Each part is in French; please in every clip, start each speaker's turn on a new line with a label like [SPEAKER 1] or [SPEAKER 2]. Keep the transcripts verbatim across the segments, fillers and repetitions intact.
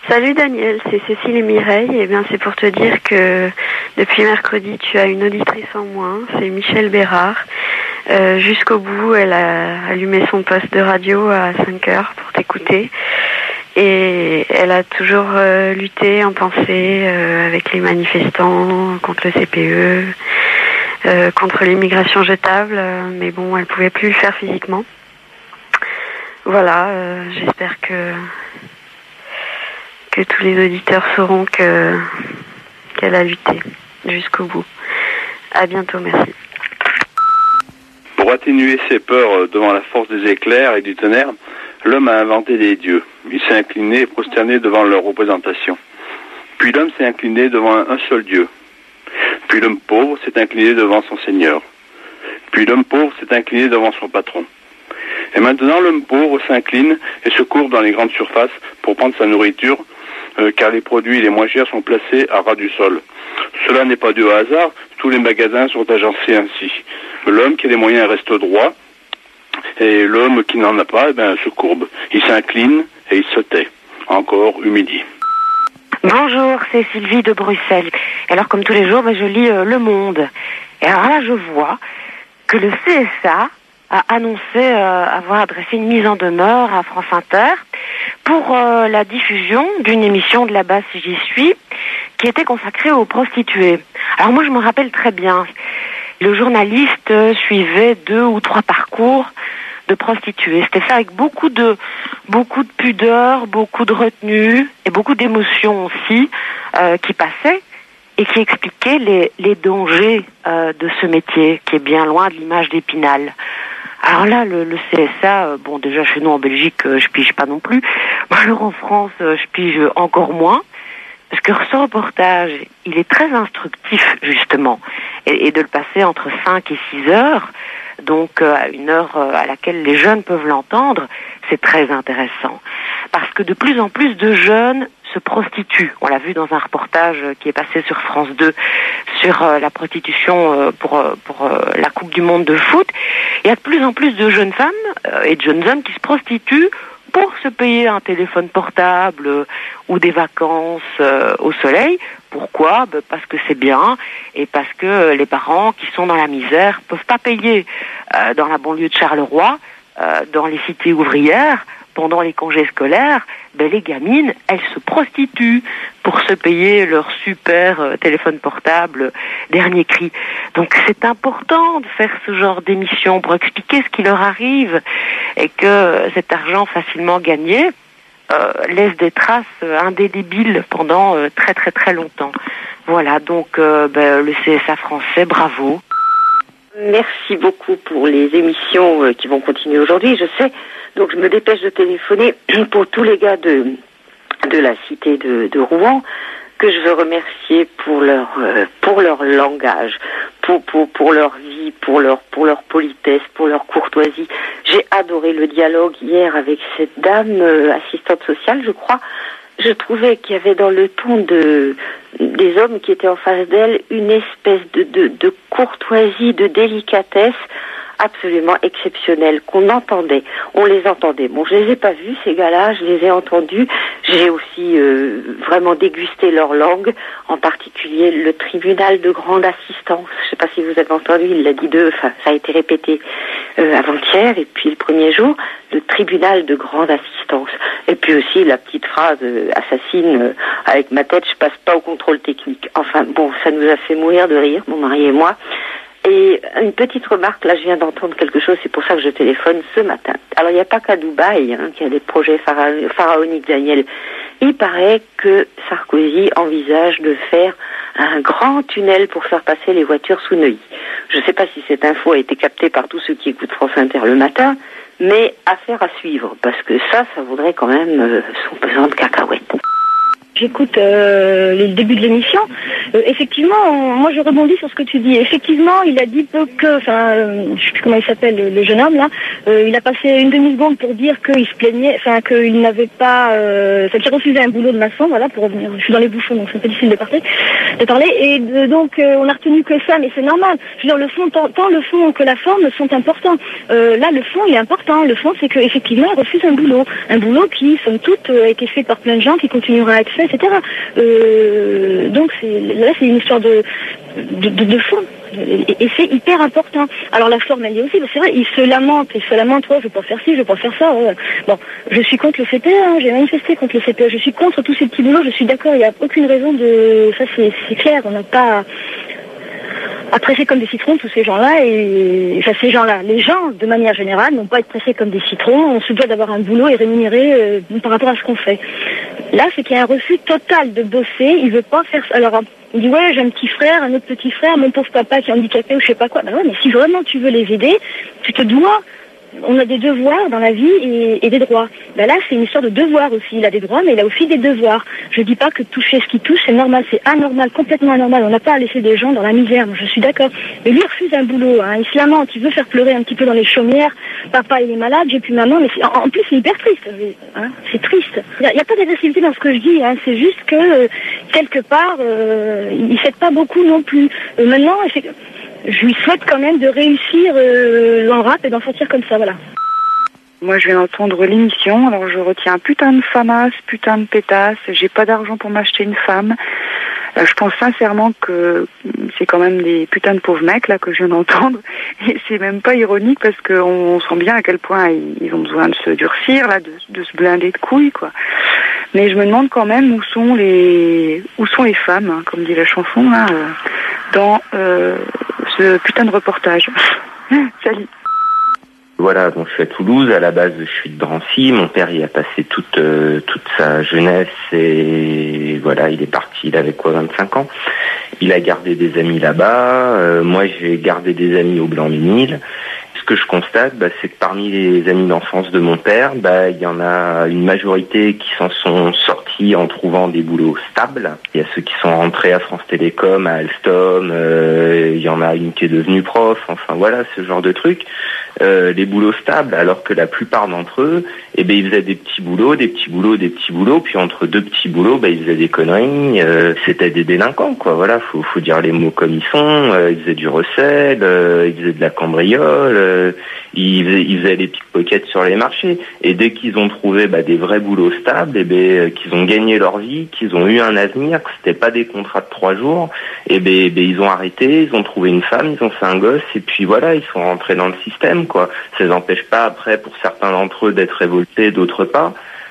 [SPEAKER 1] Salut Daniel, c'est Cécile et Mireille. Eh bien, c'est pour te dire que depuis mercredi, tu as une auditrice en moins. C'est Michel Bérard. Euh, jusqu'au bout, elle a allumé son poste de radio à cinq heures pour t'écouter. Et elle a toujours euh, lutté en pensée euh, avec les manifestants, contre le C P E, euh, contre l'immigration jetable. Euh, mais bon, elle pouvait plus le faire physiquement. Voilà, euh, j'espère que... que tous les auditeurs sauront que qu'elle a lutté jusqu'au bout. À bientôt, merci.
[SPEAKER 2] Pour atténuer ses peurs devant la force des éclairs et du tonnerre, l'homme a inventé des dieux. Il s'est incliné et prosterné devant leur représentation. Puis l'homme s'est incliné devant un seul Dieu. Puis l'homme pauvre s'est incliné devant son Seigneur. Puis l'homme pauvre s'est incliné devant son patron. Et maintenant l'homme pauvre s'incline et se courbe dans les grandes surfaces pour prendre sa nourriture, euh, car les produits les moins chers sont placés à ras du sol. Cela n'est pas dû au hasard, tous les magasins sont agencés ainsi. L'homme qui a les moyens reste droit, et l'homme qui n'en a pas, eh ben, se courbe. Il s'incline et il se tait, encore humilié.
[SPEAKER 3] Bonjour, c'est Sylvie de Bruxelles. Alors comme tous les jours, ben, je lis euh, Le Monde. Et alors là, je vois que le C S A a annoncé euh, avoir adressé une mise en demeure à France Inter pour euh, la diffusion d'une émission de là-bas, si j'y suis, qui était consacrée aux prostituées. Alors moi, je me rappelle très bien, le journaliste euh, suivait deux ou trois parcours de prostituées. C'était fait avec beaucoup de beaucoup de pudeur, beaucoup de retenue et beaucoup d'émotions aussi euh, qui passaient et qui expliquaient les, les dangers euh, de ce métier qui est bien loin de l'image d'Épinal. Alors là, le, le C S A, euh, bon, déjà chez nous en Belgique, euh, je pige pas non plus. Alors en France, euh, je pige encore moins. Parce que ce reportage, il est très instructif, justement. Et, et de le passer entre cinq et six heures, donc euh, à une heure euh, à laquelle les jeunes peuvent l'entendre, c'est très intéressant. Parce que de plus en plus de jeunes se prostituent. On l'a vu dans un reportage qui est passé sur France deux sur euh, la prostitution euh, pour, euh, pour euh, la Coupe du Monde de foot. Il y a de plus en plus de jeunes femmes euh, et de jeunes hommes qui se prostituent pour se payer un téléphone portable euh, ou des vacances euh, au soleil. Pourquoi ? Ben parce que c'est bien et parce que euh, les parents qui sont dans la misère peuvent pas payer. Euh, dans la banlieue de Charleroi, euh, dans les cités ouvrières, pendant les congés scolaires, ben les gamines, elles se prostituent pour se payer leur super euh, téléphone portable euh, dernier cri. Donc c'est important de faire ce genre d'émission pour expliquer ce qui leur arrive et que euh, cet argent facilement gagné euh, laisse des traces euh, indélébiles pendant euh, très très très longtemps. Voilà, donc euh, ben, le C S A français, bravo.
[SPEAKER 4] Merci beaucoup pour les émissions euh, qui vont continuer aujourd'hui, je sais. Donc je me dépêche de téléphoner pour tous les gars de de la cité de, de Rouen que je veux remercier pour leur euh, pour leur langage, pour pour pour leur vie, pour leur pour leur politesse, pour leur courtoisie. J'ai adoré le dialogue hier avec cette dame euh, assistante sociale, je crois. Je trouvais qu'il y avait dans le ton de des hommes qui étaient en face d'elle une espèce de de, de courtoisie, de délicatesse absolument exceptionnelle, qu'on entendait, on les entendait. Bon, je les ai pas vus, ces gars-là, je les ai entendus. J'ai aussi euh, vraiment dégusté leur langue, en particulier le tribunal de grande assistance. Je sais pas si vous avez entendu, il l'a dit deux, enfin, ça a été répété euh, avant-hier, et puis le premier jour, le tribunal de grande assistance. Et puis aussi la petite phrase euh, assassine, euh, avec ma tête, je passe pas au contrôle technique. Enfin, bon, ça nous a fait mourir de rire, mon mari et moi. Et une petite remarque, là je viens d'entendre quelque chose, c'est pour ça que je téléphone ce matin. Alors il n'y a pas qu'à Dubaï hein, qu'il y a des projets phara- pharaoniques, Daniel. Il paraît que Sarkozy envisage de faire un grand tunnel pour faire passer les voitures sous Neuilly. Je ne sais pas si cette info a été captée par tous ceux qui écoutent France Inter le matin, mais affaire à suivre, parce que ça, ça vaudrait quand même euh, son pesant de cacahuètes.
[SPEAKER 5] J'écoute euh, le début de l'émission. Euh, effectivement, moi je rebondis sur ce que tu dis. Effectivement, il a dit peu que, enfin, euh, je sais plus comment il s'appelle, le, le jeune homme là. Euh, il a passé une demi-seconde pour dire qu'il se plaignait, enfin qu'il n'avait pas, euh, enfin qu'il refusait un boulot de maçon, voilà, pour revenir. Je suis dans les bouchons, donc c'est un peu difficile de parler, de parler. Et de, donc euh, on a retenu que ça, mais c'est normal. Je veux dire, le fond, tant, tant le fond que la forme sont importants. Euh, là, le fond, il est important. Le fond, c'est que effectivement, il refuse un boulot, un boulot qui, somme toute, a été fait par plein de gens, qui continuera à être fait, et cetera. Euh, donc c'est, là, c'est une histoire de de, de, de fond. Et, et c'est hyper important. Alors la forme, elle y est aussi. C'est vrai, il se lamente, il se lamente. Oh, je veux pas faire ci, je veux pas faire ça. Ouais. Bon, je suis contre le C P E. Hein, j'ai manifesté contre le C P E. Je suis contre tous ces petits boulots. Je suis d'accord. Il n'y a aucune raison de. Ça, c'est, c'est clair. On n'a pas à presser comme des citrons tous ces gens-là. Et enfin, ces gens-là, les gens, de manière générale, n'ont pas à être pressés comme des citrons. On se doit d'avoir un boulot et rémunéré euh, par rapport à ce qu'on fait. Là, c'est qu'il y a un refus total de bosser. Il veut pas faire ça. Alors, il dit, ouais, j'ai un petit frère, un autre petit frère, mon pauvre papa qui est handicapé ou je sais pas quoi. Ben ouais, mais si vraiment tu veux les aider, tu te dois. On a des devoirs dans la vie et, et des droits. Ben là, c'est une histoire de devoirs aussi. Il a des droits, mais il a aussi des devoirs. Je dis pas que toucher ce qui touche, c'est normal. C'est anormal, complètement anormal. On n'a pas à laisser des gens dans la misère. Moi, je suis d'accord. Mais lui, il refuse un boulot. Hein. Il se lamente. Il veut faire pleurer un petit peu dans les chaumières. Papa, il est malade. J'ai plus maman. Mais c'est, en, en plus, c'est hyper triste. Hein. C'est triste. Il n'y a, a pas d'agressivité dans ce que je dis. Hein. C'est juste que, euh, quelque part, euh, il ne s'aide pas beaucoup non plus. Euh, maintenant, c'est... je lui souhaite quand même de réussir euh, en rap et d'en sortir comme ça, voilà.
[SPEAKER 6] Moi, je viens d'entendre l'émission, alors je retiens putain de famasse, putain de pétasse, j'ai pas d'argent pour m'acheter une femme. Euh, je pense sincèrement que c'est quand même des putains de pauvres mecs, là, que je viens d'entendre. Et c'est même pas ironique parce qu'on on sent bien à quel point ils, ils ont besoin de se durcir, là, de, de se blinder de couilles, quoi. Mais je me demande quand même où sont les, où sont les femmes, hein, comme dit la chanson, là, euh, dans euh, ce putain de reportage. Salut.
[SPEAKER 7] Voilà, donc je suis à Toulouse, à la base je suis de Drancy, mon père y a passé toute euh, toute sa jeunesse et voilà, il est parti, il avait quoi, vingt-cinq ans. Il a gardé des amis là-bas, euh, moi j'ai gardé des amis au Blanc-Ménil. Ce que je constate, bah, c'est que parmi les amis d'enfance de mon père, bah, il y en a une majorité qui s'en sont sortis en trouvant des boulots stables. Il y a ceux qui sont rentrés à France Télécom, à Alstom, euh, il y en a une qui est devenue prof, enfin voilà, ce genre de trucs. Euh, les boulots stables, alors que la plupart d'entre eux, eh ben, ils faisaient des petits boulots, des petits boulots, des petits boulots, puis entre deux petits boulots, bah, ils faisaient des conneries, euh, c'était des délinquants, quoi, voilà, faut, faut dire les mots comme ils sont, euh, ils faisaient du recel, euh, ils faisaient de la cambriole, euh, ils, faisaient, ils faisaient des pickpockets sur les marchés, et dès qu'ils ont trouvé bah, des vrais boulots stables, eh ben, qu'ils ont gagné leur vie, qu'ils ont eu un avenir, que c'était pas des contrats de trois jours, et ben, eh ben, ils ont arrêté, ils ont trouvé une femme, ils ont fait un gosse, et puis voilà, ils sont rentrés dans le système, quoi. Ça les empêche pas après, pour certains d'entre eux, d'être révoltés, d'autres pas.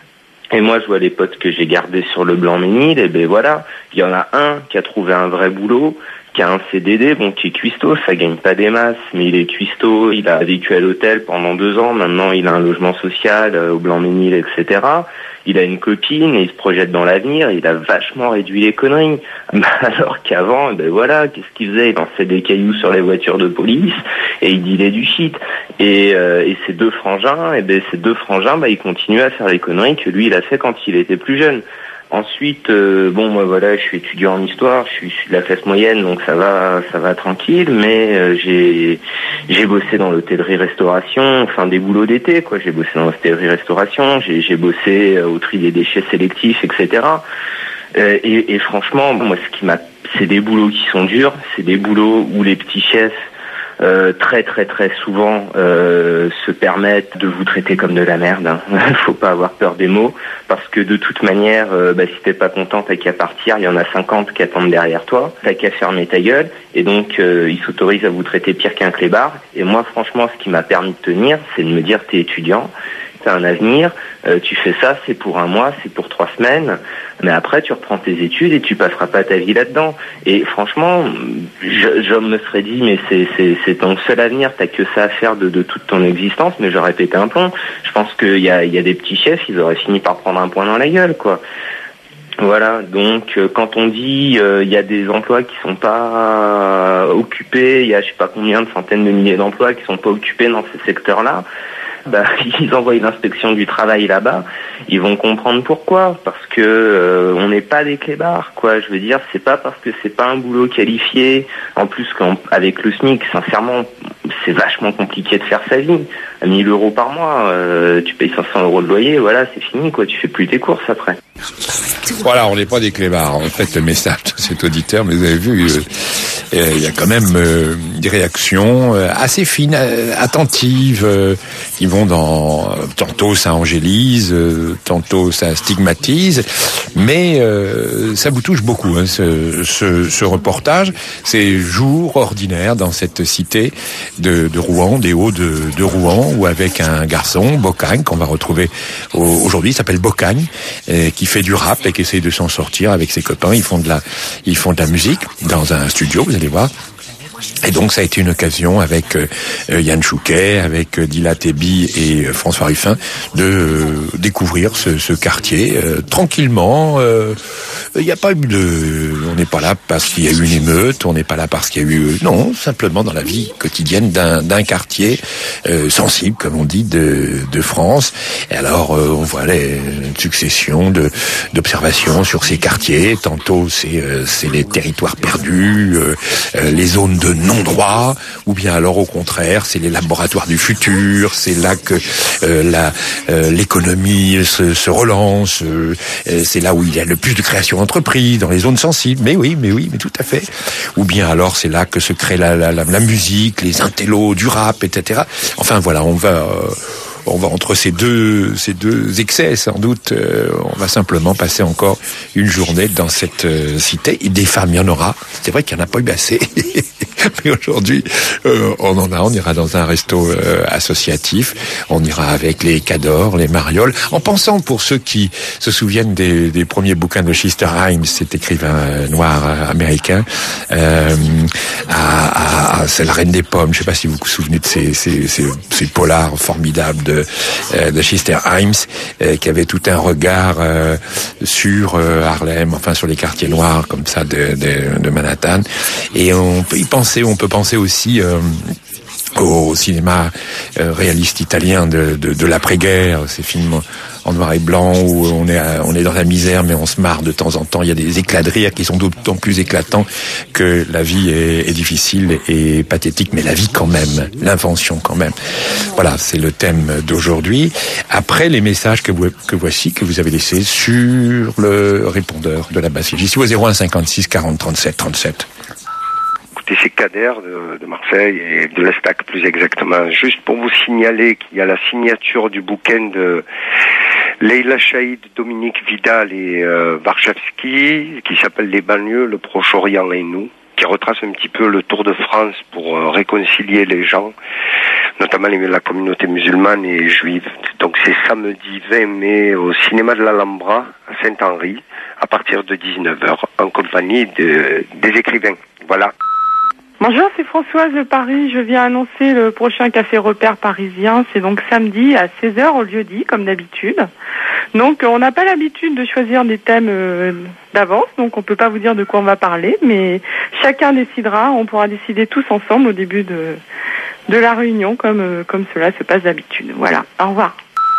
[SPEAKER 7] Et moi, je vois les potes que j'ai gardés sur le Blanc-Ménil, et ben voilà, il y en a un qui a trouvé un vrai boulot, qui a un C D D, bon, qui est cuistot, ça gagne pas des masses, mais il est cuistot, il a vécu à l'hôtel pendant deux ans, maintenant il a un logement social euh, au Blanc-Ménil, et cetera. Il a une copine et il se projette dans l'avenir, il a vachement réduit les conneries. Alors qu'avant, ben voilà, qu'est-ce qu'il faisait? Il lançait des cailloux sur les voitures de police et il dealait du shit. Et, euh, et ces deux frangins, et ben ces deux frangins, ben ils continuaient à faire les conneries que lui il a fait quand il était plus jeune. Ensuite, euh, bon, moi voilà, je suis étudiant en histoire, je suis, je suis de la classe moyenne, donc ça va, ça va tranquille. Mais euh, j'ai, j'ai bossé dans l'hôtellerie-restauration, enfin des boulots d'été, quoi. J'ai bossé dans l'hôtellerie-restauration, j'ai, j'ai bossé au tri des déchets sélectifs, et cetera. Euh, et, et franchement, moi, ce qui m'a, c'est des boulots qui sont durs, c'est des boulots où les petits chefs Euh, très très très souvent euh, se permettent de vous traiter comme de la merde. Hein. Faut pas avoir peur des mots, parce que de toute manière, euh, bah, si t'es pas content, t'as qu'à partir. Il y en a cinquante qui attendent derrière toi. T'as qu'à fermer ta gueule. Et donc euh, ils s'autorisent à vous traiter pire qu'un clébard. Et moi, franchement, ce qui m'a permis de tenir, c'est de me dire, t'es étudiant, t'as un avenir, euh, tu fais ça, c'est pour un mois, c'est pour trois semaines, mais après tu reprends tes études et tu passeras pas ta vie là-dedans. Et franchement, je, je me serais dit, mais c'est, c'est, c'est ton seul avenir, t'as que ça à faire de, de toute ton existence, mais j'aurais pété un plomb. Je pense qu'il y a, il y a des petits chefs, ils auraient fini par prendre un point dans la gueule, quoi. Voilà, donc euh, quand on dit il euh, y a des emplois qui sont pas euh, occupés, il y a je sais pas combien de centaines de milliers d'emplois qui sont pas occupés dans ces secteurs-là, bah, ils envoient l'inspection du travail là-bas, ils vont comprendre pourquoi, parce que euh, on n'est pas des clébards, quoi. Je veux dire, c'est pas parce que c'est pas un boulot qualifié. En plus, quand, avec le SMIC, sincèrement, c'est vachement compliqué de faire sa vie. À mille euros par mois, euh, tu payes cinq cents euros de loyer, voilà, c'est fini, quoi. Tu fais plus tes courses après.
[SPEAKER 8] Voilà, on n'est pas des clébards. En fait, le message de cet auditeur, mais vous avez vu, il euh, y a quand même euh, des réactions euh, assez fines, euh, attentives, euh, qui vont dans... Euh, tantôt ça angélise, euh, tantôt ça stigmatise, mais euh, ça vous touche beaucoup, hein, ce, ce, ce reportage. C'est jour ordinaire dans cette cité de, de Rouen, des Hauts de, de Rouen, où avec un garçon, Bocagne, qu'on va retrouver aujourd'hui, il s'appelle Bocagne, et qui fait du rap et qui essaye de s'en sortir avec ses copains. Ils font de la, ils font de la musique dans un studio, vous allez voir. Et donc ça a été une occasion avec euh, Yann Chouquet, avec euh, Dila Tebi et euh, François Ruffin de euh, découvrir ce, ce quartier euh, tranquillement. Il euh, n'y a pas eu de, on n'est pas là parce qu'il y a eu une émeute, on n'est pas là parce qu'il y a eu, non, simplement dans la vie quotidienne d'un, d'un quartier euh, sensible, comme on dit, de, de France. Et alors euh, on voit les, une succession de d'observations sur ces quartiers. Tantôt c'est euh, c'est les territoires perdus, euh, euh, les zones de non-droit, ou bien alors au contraire, c'est les laboratoires du futur, c'est là que euh, la euh, l'économie se, se relance, euh, c'est là où il y a le plus de création d'entreprises, dans les zones sensibles, mais oui, mais oui, mais tout à fait. Ou bien alors c'est là que se crée la, la, la, la musique, les intellos, du rap, et cetera. Enfin voilà, on va... Euh, On va entre ces deux ces deux excès, sans doute, euh, on va simplement passer encore une journée dans cette euh, cité. Et des femmes, il y en aura. C'est vrai qu'il n'y en a pas eu assez. Mais aujourd'hui, euh, on en a. On ira dans un resto euh, associatif. On ira avec les Cadors, les Marioles. En pensant, pour ceux qui se souviennent des, des premiers bouquins de Chester Himes, cet écrivain noir euh, américain, euh, à, à, à, c'est la Reine des Pommes. Je ne sais pas si vous vous souvenez de ces, ces, ces, ces polars formidables de De, de Chester Himes, euh, qui avait tout un regard euh, sur euh, Harlem, enfin sur les quartiers noirs comme ça de, de, de Manhattan. Et on peut y penser, on peut penser aussi euh, au cinéma euh, réaliste italien de, de, de l'après-guerre, ces films en noir et blanc où on est à, on est dans la misère mais on se marre de temps en temps. Il y a des éclats de rire qui sont d'autant plus éclatants que la vie est, est difficile et pathétique, mais la vie quand même, l'invention quand même. Voilà, c'est le thème d'aujourd'hui. Après les messages que, vous, que voici, que vous avez laissés sur le répondeur de la basse F J. Ici au zéro un cinquante-six quarante trente-sept trente-sept.
[SPEAKER 9] Écoutez, c'est Kader de, de Marseille et de l'Estac plus exactement. Juste pour vous signaler qu'il y a la signature du bouquin de Leila Chaïd, Dominique Vidal et euh, Warszawski, qui s'appelle Les banlieues, le Proche-Orient et nous, qui retrace un petit peu le tour de France pour euh, réconcilier les gens, notamment les, la communauté musulmane et juive. Donc c'est samedi vingt mai au cinéma de l'Alhambra à Saint-Henri, à partir de dix-neuf heures, en compagnie de, des écrivains. Voilà.
[SPEAKER 10] Bonjour, c'est Françoise de Paris. Je viens annoncer le prochain café repère parisien. C'est donc samedi à seize heures au lieu dit, comme d'habitude. Donc, on n'a pas l'habitude de choisir des thèmes euh, d'avance, donc on peut pas vous dire de quoi on va parler, mais chacun décidera. On pourra décider tous ensemble au début de, de la réunion, comme, euh, comme cela se passe d'habitude. Voilà, au revoir.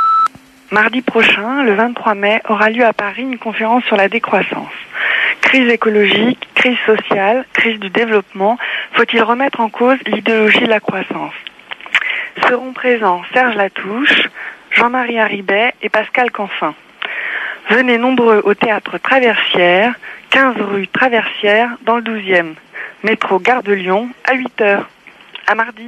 [SPEAKER 11] Mardi prochain, le vingt-trois mai, aura lieu à Paris une conférence sur la décroissance. Crise écologique, crise sociale, crise du développement, faut-il remettre en cause l'idéologie de la croissance? Seront présents Serge Latouche, Jean-Marie Haribet et Pascal Canfin. Venez nombreux au théâtre Traversière, quinze rue Traversière, dans le douzième. Métro Gare de Lyon, à huit heures. À mardi.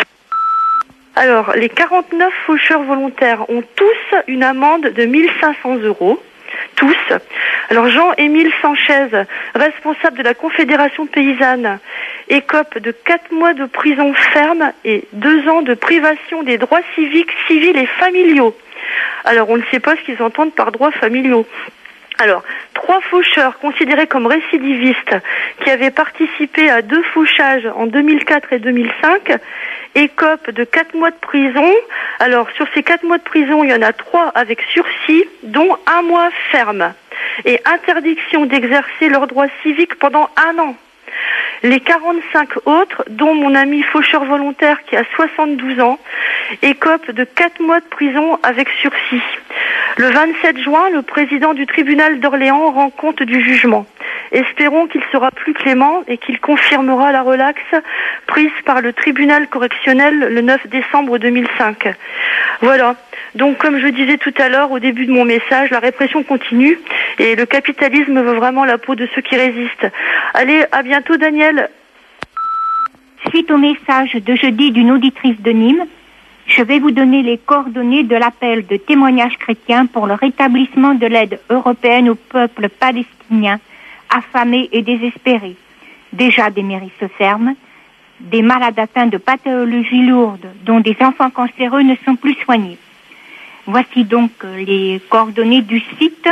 [SPEAKER 12] Alors, les quarante-neuf faucheurs volontaires ont tous une amende de mille cinq cents euros. Tous. Alors Jean-Émile Sanchez, responsable de la Confédération paysanne, écope de quatre mois de prison ferme et deux ans de privation des droits civiques, civils et familiaux. Alors on ne sait pas ce qu'ils entendent par droits familiaux. Alors, trois faucheurs considérés comme récidivistes qui avaient participé à deux fauchages en deux mille quatre et deux mille cinq écopent de quatre mois de prison. Alors, sur ces quatre mois de prison, il y en a trois avec sursis, dont un mois ferme. Et interdiction d'exercer leurs droits civiques pendant un an. Les quarante-cinq autres, dont mon ami faucheur volontaire qui a soixante-douze ans, écope de quatre mois de prison avec sursis. Le vingt-sept juin, le président du tribunal d'Orléans rend compte du jugement. Espérons qu'il sera plus clément et qu'il confirmera la relaxe prise par le tribunal correctionnel le neuf décembre deux mille cinq. Voilà. Donc, comme je disais tout à l'heure au début de mon message, la répression continue et le capitalisme veut vraiment la peau de ceux qui résistent. Allez, à bientôt, Daniel.
[SPEAKER 13] Suite au message de jeudi d'une auditrice de Nîmes, je vais vous donner les coordonnées de l'appel de témoignages chrétiens pour le rétablissement de l'aide européenne au peuple palestinien, affamé et désespéré. Déjà des mairies se ferment, des malades atteints de pathologies lourdes, dont des enfants cancéreux ne sont plus soignés. Voici donc les coordonnées du site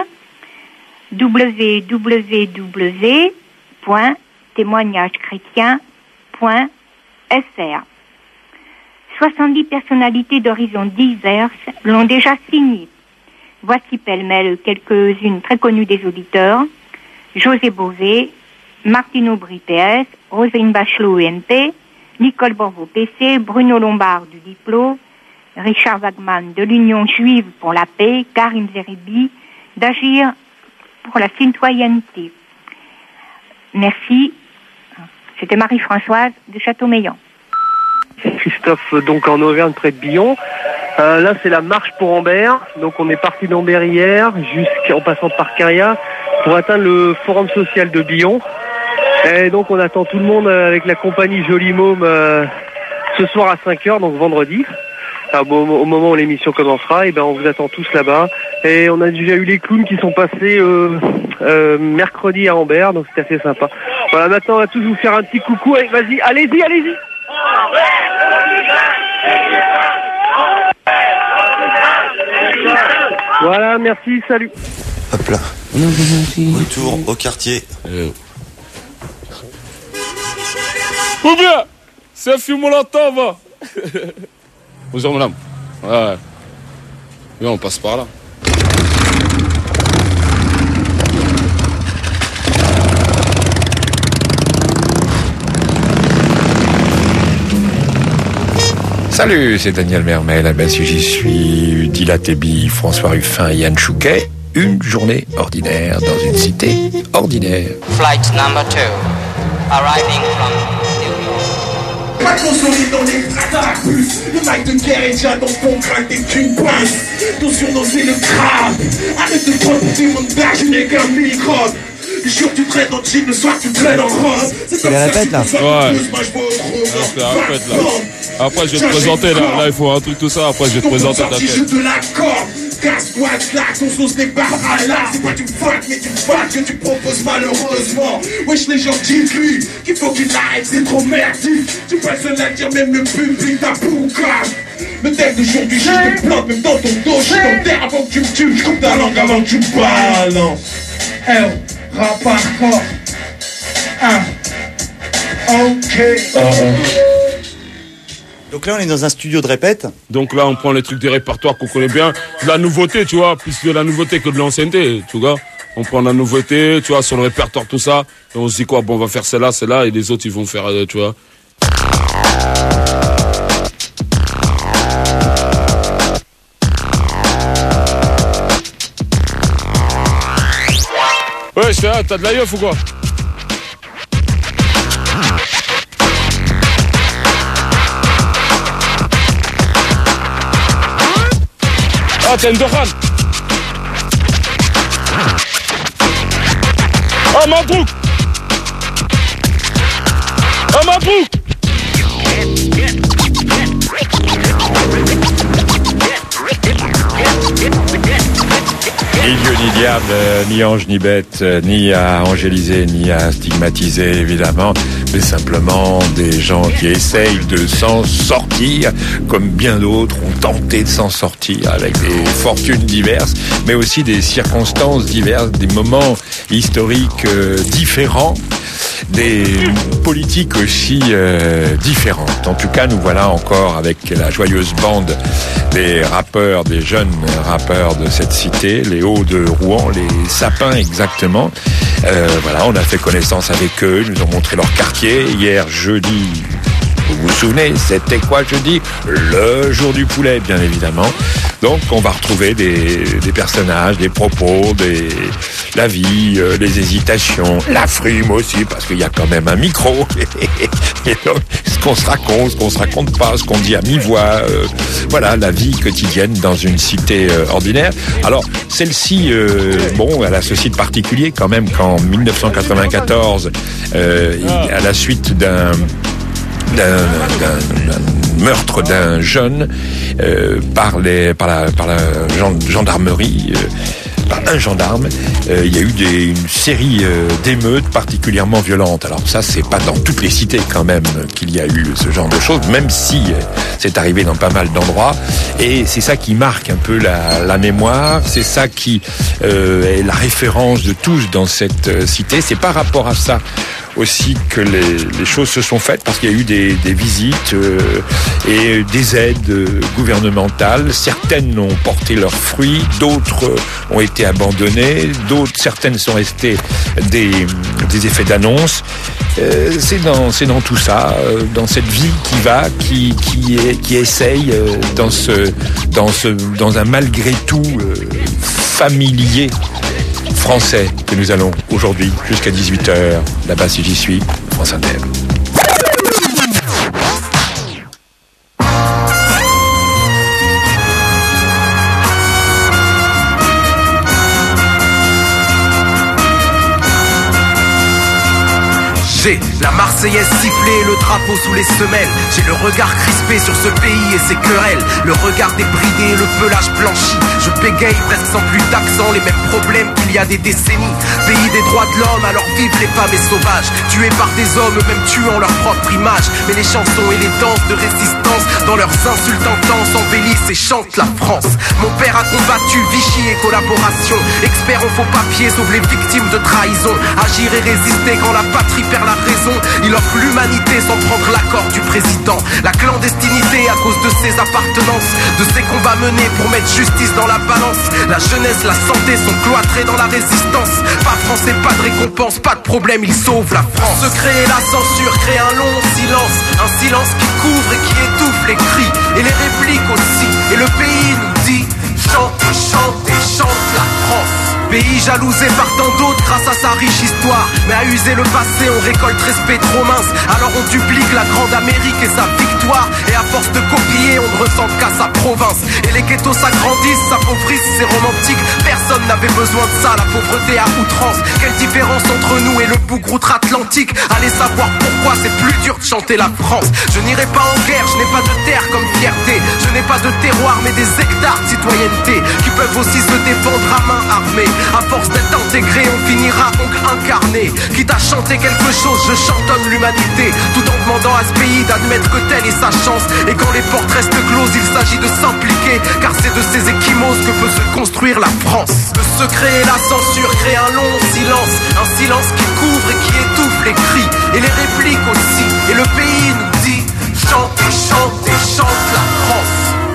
[SPEAKER 13] w w w point témoignages chrétiens point f r. soixante-dix personnalités d'horizons divers l'ont déjà signé. Voici pêle-mêle quelques-unes très connues des auditeurs. José Bové, Martine Aubry P S, Roselyne Bachelot M P, Nicole Borvo P C, Bruno Lombard du Diplo, Richard Wagman de l'Union Juive pour la Paix, Karim Zeribi d'Agir pour la citoyenneté. Merci. C'était Marie-Françoise de Châteaumeillan.
[SPEAKER 14] Christophe, donc en Auvergne près de Billon. Euh, là, c'est la marche pour Ambert. Donc, on est parti d'Ambert hier, jusqu'en passant par Caria, pour atteindre le forum social de Billon. Et donc, on attend tout le monde avec la compagnie Joli Môme euh, ce soir à cinq heures, donc vendredi. Alors, au, au moment où l'émission commencera, et ben, on vous attend tous là-bas. Et on a déjà eu les clowns qui sont passés euh, euh, mercredi à Ambert, donc c'était assez sympa. Voilà, maintenant, on va tous vous faire un petit coucou. Allez, vas-y, allez-y, allez-y. Voilà, merci, salut.
[SPEAKER 15] Hop là. Retour au quartier.
[SPEAKER 16] Ou bien, c'est fume molotov, va. Bonjour madame. Ouais. Bien, on passe par là.
[SPEAKER 8] Salut, c'est Daniel Mermel. Ah ben, si j'y suis, Dila Tebi, François Ruffin et Yann Chouquet, une journée ordinaire dans une cité ordinaire.
[SPEAKER 17] Flight number two, arriving from New York.
[SPEAKER 18] Pas consolé dans les catapultes, le mic de guerre est déjà dans ton crâne, t'es qu'une pince. Ton surnom c'est le crabe. Arrête de prendre pour tes montages, je n'ai qu'un microbe. Le jour tu traînes en jean, le soir tu traînes en rose.
[SPEAKER 19] C'est la répète là.
[SPEAKER 16] Ouais. C'est la répète là. Après je vais te présenter là, là il faut un truc tout ça, après je vais te présenter ta tête.
[SPEAKER 18] De la corde, casse-toi de là, ton sauce n'est pas à là. C'est pas du fuck mais du fuck que tu proposes malheureusement. Wesh les gens dites-lui qu'il faut qu'il arrête, c'est trop merdique. Tu passes la dire même le public ta poucave. Le thème d'aujourd'hui, je te plante même dans ton dos, je t'enterre avant que tu me tues. Je coupe ta langue avant que tu me balances. L, rap hardcore. Ah, ok.
[SPEAKER 19] Donc là, on est dans un studio de répète.
[SPEAKER 16] Donc là, on prend les trucs des répertoires qu'on connaît bien. De la nouveauté, tu vois, plus de la nouveauté que de l'ancienneté, tu vois. On prend la nouveauté, tu vois, sur le répertoire, tout ça. Et on se dit quoi, bon, on va faire celle-là, celle-là, et les autres, ils vont faire, euh, tu vois. Ouais, je fais, ah, t'as de la yeuf ou quoi? Ah, t'as une Dohan. Ah, Mabrouk. Ah, Mabrouk.
[SPEAKER 8] Ni Dieu ni diable, ni ange ni bête, ni à angéliser, ni à stigmatiser évidemment, mais simplement des gens qui essayent de s'en sortir, comme bien d'autres ont tenté de s'en sortir avec des fortunes diverses, mais aussi des circonstances diverses, des moments historiques euh, différents, des politiques aussi euh, différentes. En tout cas, nous voilà encore avec la joyeuse bande des rappeurs, des jeunes rappeurs de cette cité, les Hauts de Rouen, les Sapins exactement. Euh, voilà, on a fait connaissance avec eux, ils nous ont montré leur quartier. Hier, jeudi, vous vous souvenez, c'était quoi jeudi? Le jour du poulet, bien évidemment. Donc on va retrouver des, des personnages, des propos, des, la vie, euh, les hésitations, la frime aussi, parce qu'il y a quand même un micro. Et donc, ce qu'on se raconte, ce qu'on se raconte pas, ce qu'on dit à mi-voix. Euh, voilà, la vie quotidienne dans une cité euh, ordinaire. Alors, celle-ci, euh, bon, elle a ceci de particulier quand même qu'en dix-neuf cent quatre-vingt-quatorze, euh, à la suite d'un d'un, d'un, d'un meurtre d'un jeune euh, par les par la par la gendarmerie, euh, par un gendarme, euh, il y a eu des, une série euh, d'émeutes particulièrement violentes. Alors ça, c'est pas dans toutes les cités quand même qu'il y a eu ce genre de choses, même si euh, c'est arrivé dans pas mal d'endroits. Et c'est ça qui marque un peu la, la mémoire. C'est ça qui euh, est la référence de tous dans cette euh, cité. C'est par rapport à ça aussi que les, les choses se sont faites, parce qu'il y a eu des, des visites euh, et des aides euh, gouvernementales. Certaines ont porté leurs fruits, d'autres euh, ont été abandonnées, d'autres, certaines sont restées des, des effets d'annonce. Euh, c'est dans, c'est dans tout ça, euh, dans cette ville qui va, qui, qui, est, qui essaye euh, dans ce, dans ce, dans un malgré tout euh, familier français que nous allons aujourd'hui jusqu'à dix-huit heures. Là-bas, si j'y suis, France Inter.
[SPEAKER 20] J'ai la Marseillaise sifflée, le drapeau sous les semelles. J'ai le regard crispé sur ce pays et ses querelles. Le regard débridé, le pelage blanchi. Je bégaye presque sans plus d'accent, les mêmes problèmes qu'il y a des décennies. Pays des droits de l'homme, alors vivent les femmes et sauvages. Tués par des hommes, même tuant leur propre image. Mais les chansons et les danses de résistance, dans leurs insultes intenses, embellissent et chantent la France. Mon père a combattu Vichy et collaboration. Expert en faux papiers, sauve les victimes de trahison. Agir et résister quand la patrie perd la raison. Il offre l'humanité sans prendre l'accord du président. La clandestinité à cause de ses appartenances, de ses combats menés pour mettre justice dans la balance. La jeunesse, la santé sont cloîtrés dans la résistance. Pas français, pas de récompense, pas de problème, il sauve la France. Secret et la censure créent un long silence. Un silence qui couvre et qui étouffe les cris et les répliques aussi. Et le pays nous dit chante et chante et chante la France. Pays jalousé par tant d'autres grâce à sa riche histoire. Mais à user le passé, on récolte respect trop mince. Alors on duplique la grande Amérique et sa victoire. Et à force de copier, on ne ressent qu'à sa province. Et les ghettos s'agrandissent, s'appauvrissent, c'est romantique. Personne n'avait besoin de ça, la pauvreté à outrance. Quelle différence entre nous et le bougre outre-Atlantique. Allez savoir pourquoi c'est plus dur de chanter la France. Je n'irai pas en guerre, je n'ai pas de terre comme fierté. Je n'ai pas de terroir mais des hectares de citoyenneté qui peuvent aussi se défendre à main armée. À force d'être intégré, on finira oncle incarné. Quitte à chanter quelque chose, je chantonne l'humanité, tout en demandant à ce pays d'admettre que telle est sa chance. Et quand les portes restent closes, il s'agit de s'impliquer, car c'est de ces échymoses que peut se construire la France. Le secret et la censure créent un long silence. Un silence qui couvre et qui étouffe les cris et les répliques aussi. Et le pays nous dit chante et chante et chante la France.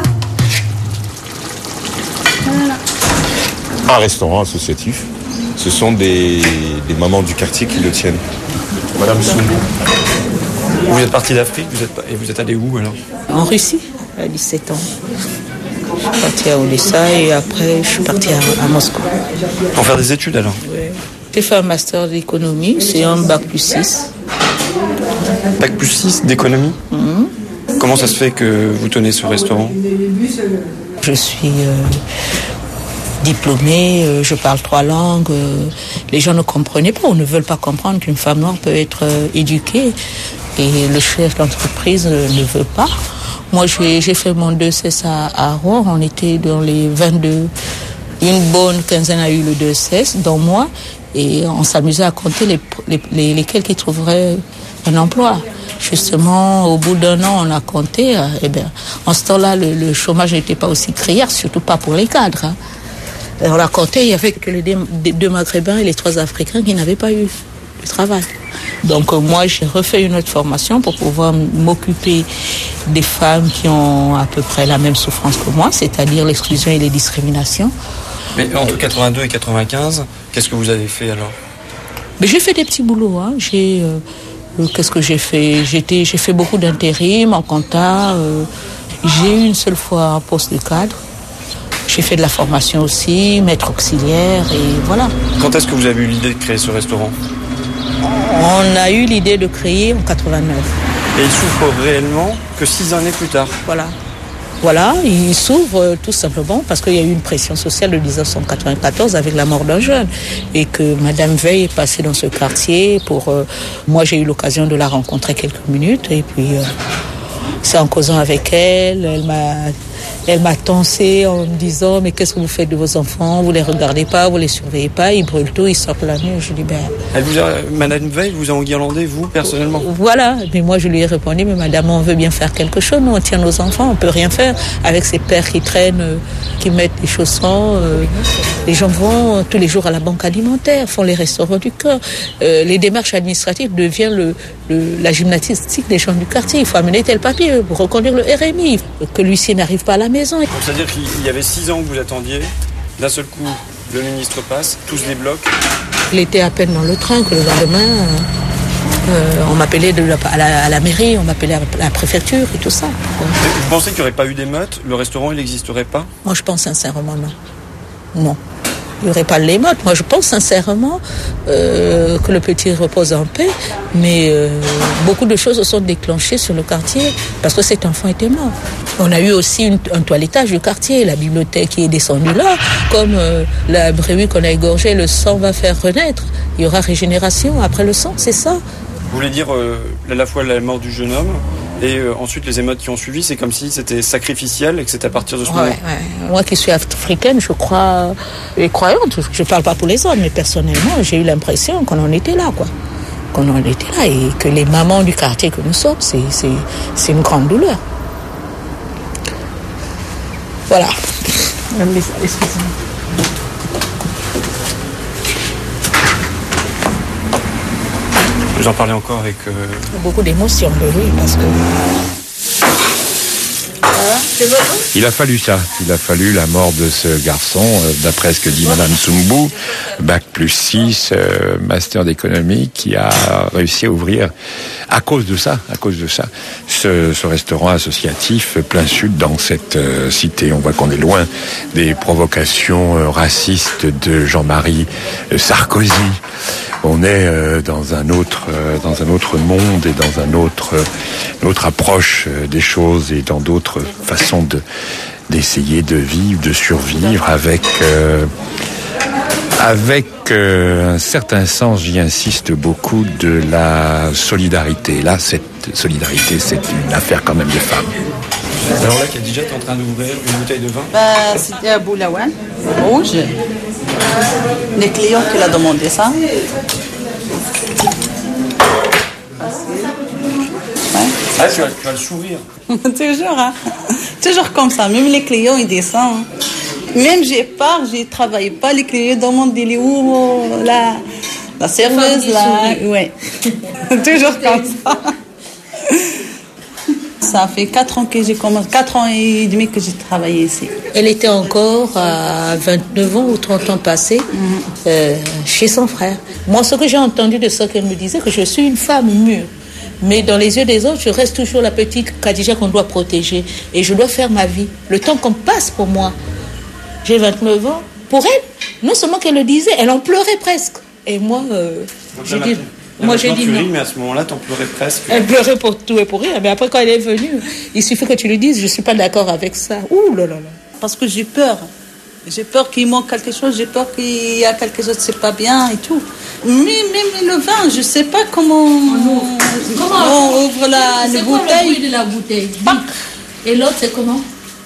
[SPEAKER 21] Voilà. Un restaurant associatif, ce sont des, des mamans du quartier qui le tiennent. Madame Soumou.
[SPEAKER 22] Vous êtes parti d'Afrique, vous êtes, et vous êtes allé où alors?
[SPEAKER 23] En Russie, à dix-sept ans. Je suis partie à Odessa et après je suis partie à, à Moscou.
[SPEAKER 22] Pour faire des études alors?
[SPEAKER 23] Oui. J'ai fait un master d'économie, c'est un bac plus six.
[SPEAKER 22] Bac plus six d'économie? Mmh. Comment ça se fait que vous tenez ce restaurant?
[SPEAKER 23] Je suis... Euh, diplômée, euh, je parle trois langues, euh, les gens ne comprenaient pas ou ne veulent pas comprendre qu'une femme noire peut être euh, éduquée et le chef d'entreprise euh, ne veut pas. Moi j'ai, j'ai fait mon deux C E S à, à Rouen, on était dans les vingt-deux, une bonne quinzaine a eu le deux C E S, dont moi, et on s'amusait à compter les, les, les, lesquels qui trouveraient un emploi. Justement, au bout d'un an, on a compté, euh, et bien, en ce temps-là, le, le chômage n'était pas aussi criard, surtout pas pour les cadres. Hein. On l'a compté, il n'y avait que les deux Maghrébins et les trois Africains qui n'avaient pas eu de travail. Donc euh, moi, j'ai refait une autre formation pour pouvoir m'occuper des femmes qui ont à peu près la même souffrance que moi, c'est-à-dire l'exclusion et les discriminations.
[SPEAKER 22] Mais entre quatre-vingt-deux et quatre-vingt-quinze, qu'est-ce que vous avez fait alors?
[SPEAKER 23] Mais j'ai fait des petits boulots. Hein. J'ai, euh, Euh, qu'est-ce que j'ai fait? J'étais, j'ai fait beaucoup d'intérim en compta. Euh, j'ai eu une seule fois un poste de cadre. J'ai fait de la formation aussi, maître auxiliaire, et voilà.
[SPEAKER 22] Quand est-ce que vous avez eu l'idée de créer ce restaurant?
[SPEAKER 23] On a eu l'idée de créer en quatre-vingt-neuf.
[SPEAKER 22] Et il s'ouvre réellement que six années plus tard.
[SPEAKER 23] Voilà. Voilà, il s'ouvre euh, tout simplement parce qu'il y a eu une pression sociale de dix-neuf cent quatre-vingt-quatorze avec la mort d'un jeune et que Madame Veil est passée dans ce quartier pour... Euh, moi, j'ai eu l'occasion de la rencontrer quelques minutes et puis euh, c'est en causant avec elle, elle m'a... Elle m'a tensé en me disant « Mais qu'est-ce que vous faites de vos enfants? Vous les regardez pas, vous les surveillez pas, ils brûlent tout, ils sortent la nuit. » Je dis « Ben... »
[SPEAKER 22] Elle vous a, Madame Veil vous a enguirlandé, vous, personnellement?
[SPEAKER 23] Voilà, mais moi je lui ai répondu « Mais madame, on veut bien faire quelque chose, nous on tient nos enfants, on peut rien faire. » Avec ces pères qui traînent, euh, qui mettent des chaussons, euh, les gens vont tous les jours à la banque alimentaire, font les restaurants du cœur. Euh, les démarches administratives deviennent le, le, la gymnastique des gens du quartier. Il faut amener tel papier pour reconduire le R M I, que l'huissier n'arrive pas à la maison.
[SPEAKER 22] Donc, c'est-à-dire qu'il y avait six ans que vous attendiez, d'un seul coup, le ministre passe, tout se débloque.
[SPEAKER 23] Il était à peine dans le train que le lendemain, euh, on m'appelait de la, à, la, à la mairie, on m'appelait à la préfecture et tout ça.
[SPEAKER 22] Vous pensez qu'il n'y aurait pas eu d'émeute? Le restaurant, il n'existerait pas?
[SPEAKER 23] Moi, je pense sincèrement non. Non. Il n'y aurait pas l'émeute. Moi, je pense sincèrement euh, que le petit repose en paix, mais euh, beaucoup de choses se sont déclenchées sur le quartier parce que cet enfant était mort. On a eu aussi une, un toilettage du quartier, la bibliothèque qui est descendue là, comme euh, la brebis qu'on a égorgée, le sang va faire renaître. Il y aura régénération après le sang, c'est ça.
[SPEAKER 22] Vous voulez dire euh, à la fois la mort du jeune homme et euh, ensuite les émeutes qui ont suivi, c'est comme si c'était sacrificiel et que c'était à partir de ce
[SPEAKER 23] ouais,
[SPEAKER 22] moment.
[SPEAKER 23] Ouais. Moi qui suis africaine, je crois, et croyante, je ne parle pas pour les autres, mais personnellement, j'ai eu l'impression qu'on en était là, quoi. Qu'on en était là et que les mamans du quartier que nous sommes, c'est, c'est, c'est une grande douleur. Voilà. Excusez-moi.
[SPEAKER 22] Vous en parlez encore avec... Euh...
[SPEAKER 23] Beaucoup d'émotions, oui, parce que...
[SPEAKER 8] Il a fallu ça, il a fallu la mort de ce garçon, euh, d'après ce que dit Madame Soumbou, bac plus six, euh, master d'économie, qui a réussi à ouvrir, à cause de ça, à cause de ça, ce, ce restaurant associatif plein sud dans cette euh, cité. On voit qu'on est loin des provocations euh, racistes de Jean-Marie Sarkozy. On est euh, dans un autre, euh, dans un autre monde et dans un autre, euh, une autre approche euh, des choses et dans d'autres façons de d'essayer de vivre, de survivre avec euh, avec euh, un certain sens, j'y insiste beaucoup, de la solidarité. Là, cette solidarité, c'est une affaire quand même de femmes.
[SPEAKER 22] Alors là, Khadija, tu es en train d'ouvrir une bouteille de vin?
[SPEAKER 1] Bah, c'était à Boulaouane, rouge. Les clients qui l'ont demandé ça.
[SPEAKER 22] Ah, tu as, tu as le sourire.
[SPEAKER 1] Toujours, hein. Toujours comme ça. Même les clients, ils descendent. Même j'ai peur, je travaille pas. Les clients demandent des où la, la serveuse là. Ouais. Toujours comme ça. Ça fait quatre ans que j'ai commencé, quatre ans et demi que j'ai travaillé ici.
[SPEAKER 23] Elle était encore à vingt-neuf ans ou trente ans passés mm-hmm. euh, chez son frère. Moi, ce que j'ai entendu de ce qu'elle me disait, que je suis une femme mûre. Mais dans les yeux des autres, je reste toujours la petite Khadija qu'on doit protéger. Et je dois faire ma vie. Le temps qu'on passe pour moi. J'ai vingt-neuf ans. Pour elle, non seulement qu'elle le disait, elle en pleurait presque. Et moi, euh, j'ai dit... Moi, j'ai dit
[SPEAKER 22] tu
[SPEAKER 23] non.
[SPEAKER 22] ris, mais à ce moment-là, t'en pleurais presque.
[SPEAKER 23] Elle pleurait pour tout et pour rien. Mais après, quand elle est venue, il suffit que tu lui dises, je suis pas d'accord avec ça. Ouh là là là.
[SPEAKER 1] Parce que j'ai peur. J'ai peur qu'il manque quelque chose. J'ai peur qu'il y a quelque chose, c'est pas bien et tout. Mais même le vin, je sais pas comment on, comment on ouvre la, la bouteille. C'est quoi le bruit
[SPEAKER 23] de la bouteille? Bac. Et l'autre, c'est comment?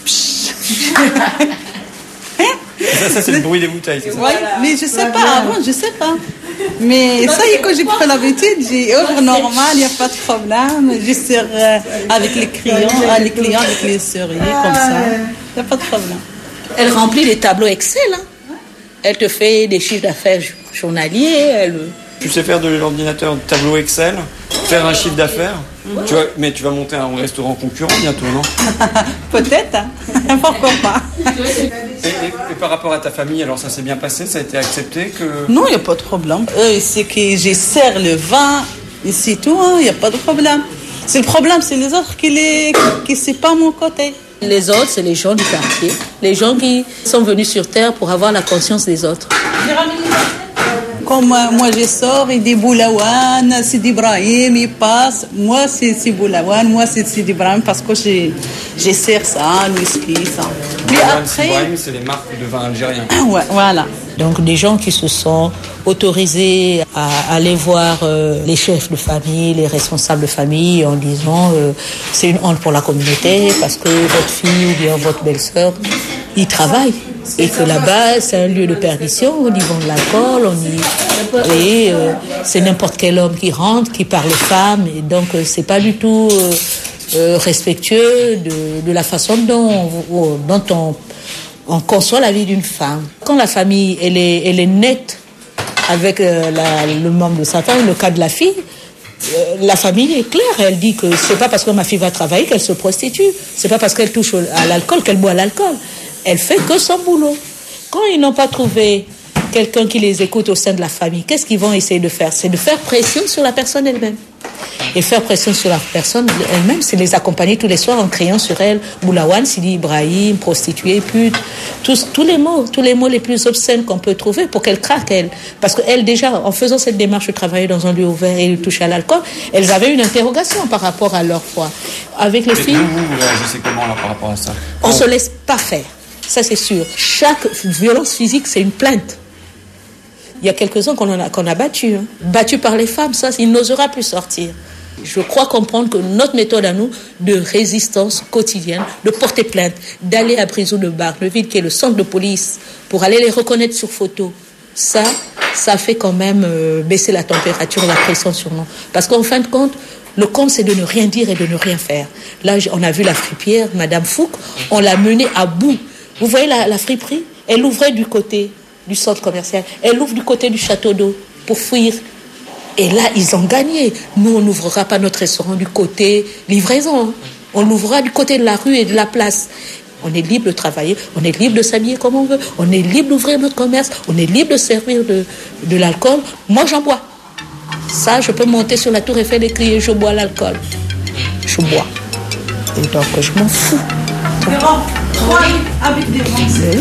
[SPEAKER 22] Ça, ça c'est le bruit des bouteilles, c'est ça?
[SPEAKER 1] Oui, mais je sais pas, avant, je sais pas. Mais ça y est, quand j'ai pris l'habitude, j'ai œuvre normale, il n'y a pas de problème. Je sers euh, avec les clients, euh, les clients avec les serruriers, comme ça. Il n'y a pas de problème.
[SPEAKER 23] Elle remplit les tableaux Excel. Hein. Elle te fait des chiffres d'affaires journaliers. Elle...
[SPEAKER 22] Tu sais faire de l'ordinateur de tableau Excel, faire un chiffre d'affaires. Mmh. Tu vois, mais tu vas monter un restaurant concurrent bientôt, non?
[SPEAKER 1] Peut-être, hein. Pourquoi pas.
[SPEAKER 22] Et, et, et par rapport à ta famille, alors ça s'est bien passé? Ça a été accepté que...
[SPEAKER 1] Non, il n'y a pas de problème. Eux, c'est que je sers le vin, Et c'est tout, il hein, n'y a pas de problème. C'est le problème, c'est les autres qui les, qui c'est pas mon côté.
[SPEAKER 23] Les autres, c'est les gens du quartier, les gens qui sont venus sur Terre pour avoir la conscience des autres.
[SPEAKER 1] Quand moi, moi je sors, il dit Boulawan, Sidi Ibrahim, il passe. Moi, c'est, c'est Boulawan, moi, c'est Sidi Ibrahim parce que j'ai, j'ai sers ça, le whisky, ça.
[SPEAKER 22] Mais après. Ibrahim, c'est les marques de vin algériens.
[SPEAKER 1] Ouais, voilà.
[SPEAKER 23] Donc, des gens qui se sont autorisés à aller voir euh, les chefs de famille, les responsables de famille en disant euh, c'est une honte pour la communauté parce que votre fille ou bien votre belle-sœur, ils travaillent. Et que là-bas, c'est un lieu de perdition, on y vend de l'alcool, on y... et euh, c'est n'importe quel homme qui rentre, qui parle femme, et donc euh, c'est pas du tout euh, euh, respectueux de, de la façon dont, dont on, on conçoit la vie d'une femme. Quand la famille, elle est, elle est nette avec euh, la, le membre de sa femme, le cas de la fille, euh, la famille est claire, elle dit que c'est pas parce que ma fille va travailler qu'elle se prostitue, c'est pas parce qu'elle touche à l'alcool qu'elle boit l'alcool. Elle fait que son boulot. Quand ils n'ont pas trouvé quelqu'un qui les écoute au sein de la famille, qu'est-ce qu'ils vont essayer de faire? C'est de faire pression sur la personne elle-même. Et faire pression sur la personne elle-même, c'est les accompagner tous les soirs en criant sur elle Boulawan, Sidi Ibrahim, prostituée, pute, tous, tous les mots, tous les mots les plus obscènes qu'on peut trouver pour qu'elle craque, elle. Parce qu'elle, déjà, en faisant cette démarche de travailler dans un lieu ouvert et de toucher à l'alcool, elles avaient une interrogation par rapport à leur foi. Avec les filles...
[SPEAKER 22] Vous, vous réagissez comment là, par rapport à ça?
[SPEAKER 23] On ne se laisse pas faire. Ça, c'est sûr. Chaque violence physique, c'est une plainte. Il y a quelques-uns qu'on a, qu'on a battus. Hein. Battus par les femmes, ça, il n'osera plus sortir. Je crois comprendre que notre méthode à nous, de résistance quotidienne, de porter plainte, d'aller à Brisou de Bar-le-Vide, qui est le centre de police, pour aller les reconnaître sur photo, ça, ça fait quand même euh, baisser la température et la pression sur nous. Parce qu'en fin de compte, le compte, c'est de ne rien dire et de ne rien faire. Là, on a vu la fripière, Madame Fouque, on l'a menée à bout. Vous voyez la, la friperie? Elle ouvrait du côté du centre commercial. Elle ouvre du côté du château d'eau pour fuir. Et là, ils ont gagné. Nous, on n'ouvrira pas notre restaurant du côté livraison. On l'ouvrira du côté de la rue et de la place. On est libre de travailler, on est libre de s'habiller comme on veut, on est libre d'ouvrir notre commerce, on est libre de servir de, de l'alcool. Moi, j'en bois. Ça, je peux monter sur la tour Eiffel et crier « Je bois l'alcool ». Je bois. Et donc, je m'en fous.
[SPEAKER 1] avec des Français.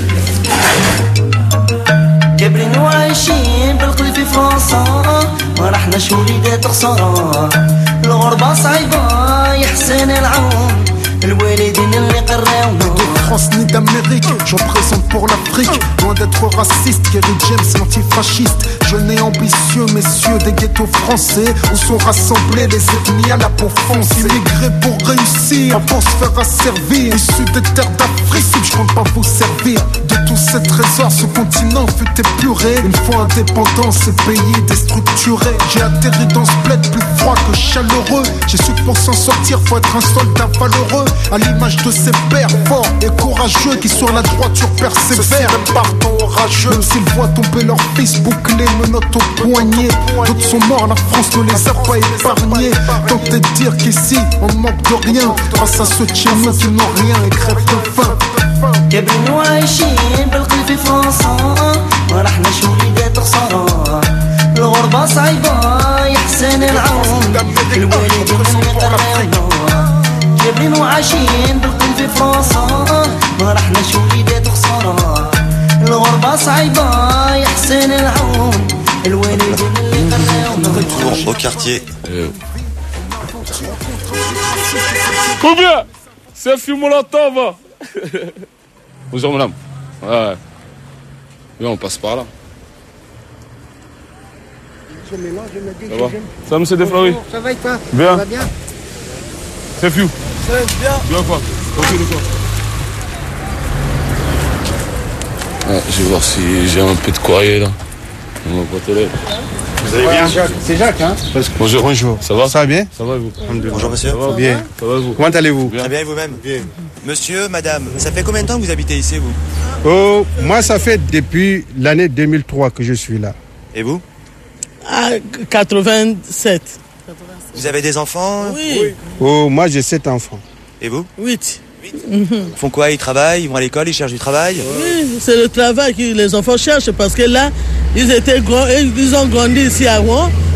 [SPEAKER 2] كبرين وعايشين بالقلب في فرنسا ما رحناش وليدات خسارة الغربة صعيبة يا حسين العون الوالدين اللي قراونا
[SPEAKER 3] France ni d'Amérique, j'en présente pour l'Afrique. Loin d'être raciste, Kerry James l'antifasciste. Jeune et ambitieux, messieurs des ghettos français, où sont rassemblés les ethnies à la peau foncée. Immigrés pour réussir, pour se faire asservir. Issus des terres d'Afrique, je compte pas vous servir. De tous ces trésors, ce continent fut épuré. Une fois indépendant, ce pays déstructuré. J'ai atterri dans ce bled plus froid que chaleureux. J'ai su que pour s'en sortir, faut être un soldat valeureux. À l'image de ces pères forts et courageux qui sur la droiture persévèrent. Ce pardon orageux, même s'ils voient tomber leur fils bouclé, menottes au poignet. D'autres sont morts, la France ne les a pas épargnés. Tentez de dire qu'ici on manque de rien, grâce à ceux de chez nous qui n'ont rien et crèvent de faim.
[SPEAKER 2] كابرين وعايشين بالقلب في فرنسا ما رحناش وليدات خسارة الغربة صعيبة يا حسين العون الوالدين اللي قراونا كابرين وعايشين بالقلب في فرنسا ما رحناش وليدات خسارة الغربة صعيبة يا حسين العون الوالدين اللي قراونا.
[SPEAKER 15] Retour au quartier.
[SPEAKER 16] Ou bien, c'est Fumolatov. Bonjour madame. Ouais. Bien, on passe par là.
[SPEAKER 4] Je mélange, je me dis
[SPEAKER 16] Ça
[SPEAKER 4] que
[SPEAKER 16] va
[SPEAKER 4] j'aime.
[SPEAKER 16] Ça va, monsieur Deflaoui?
[SPEAKER 4] Ça va et toi?
[SPEAKER 16] Bien.
[SPEAKER 4] Ça va bien?
[SPEAKER 16] C'est Fiu.
[SPEAKER 4] Ça va bien.
[SPEAKER 16] Bien quoi? Ok, d'accord. Ouais, je vais voir si j'ai un peu de courrier là. On va pas télé.
[SPEAKER 15] Vous allez bien?
[SPEAKER 4] C'est Jacques, hein?
[SPEAKER 15] Bonjour, bonjour.
[SPEAKER 16] Ça va?
[SPEAKER 15] Ça va bien?
[SPEAKER 16] Ça va et vous?
[SPEAKER 15] Bonjour monsieur.
[SPEAKER 16] Ça va
[SPEAKER 15] bien.
[SPEAKER 16] Ça va et vous?
[SPEAKER 15] Comment allez-vous?
[SPEAKER 16] Bien.
[SPEAKER 15] Très bien et vous-même? Bien. Monsieur, madame, ça fait combien de temps que vous habitez ici, vous?
[SPEAKER 4] Oh, moi, ça fait depuis l'année deux mille trois que je suis là.
[SPEAKER 15] Et vous?
[SPEAKER 24] À quatre-vingt-sept.
[SPEAKER 15] Vous avez des enfants?
[SPEAKER 24] Oui.
[SPEAKER 4] Oh, moi, j'ai sept enfants.
[SPEAKER 15] Et vous?
[SPEAKER 24] Huit.
[SPEAKER 15] Ils font quoi? Ils travaillent? Ils vont à l'école? Ils cherchent du travail?
[SPEAKER 24] Oui, c'est le travail que les enfants cherchent parce que là, ils étaient grands, ils ont grandi ici avant.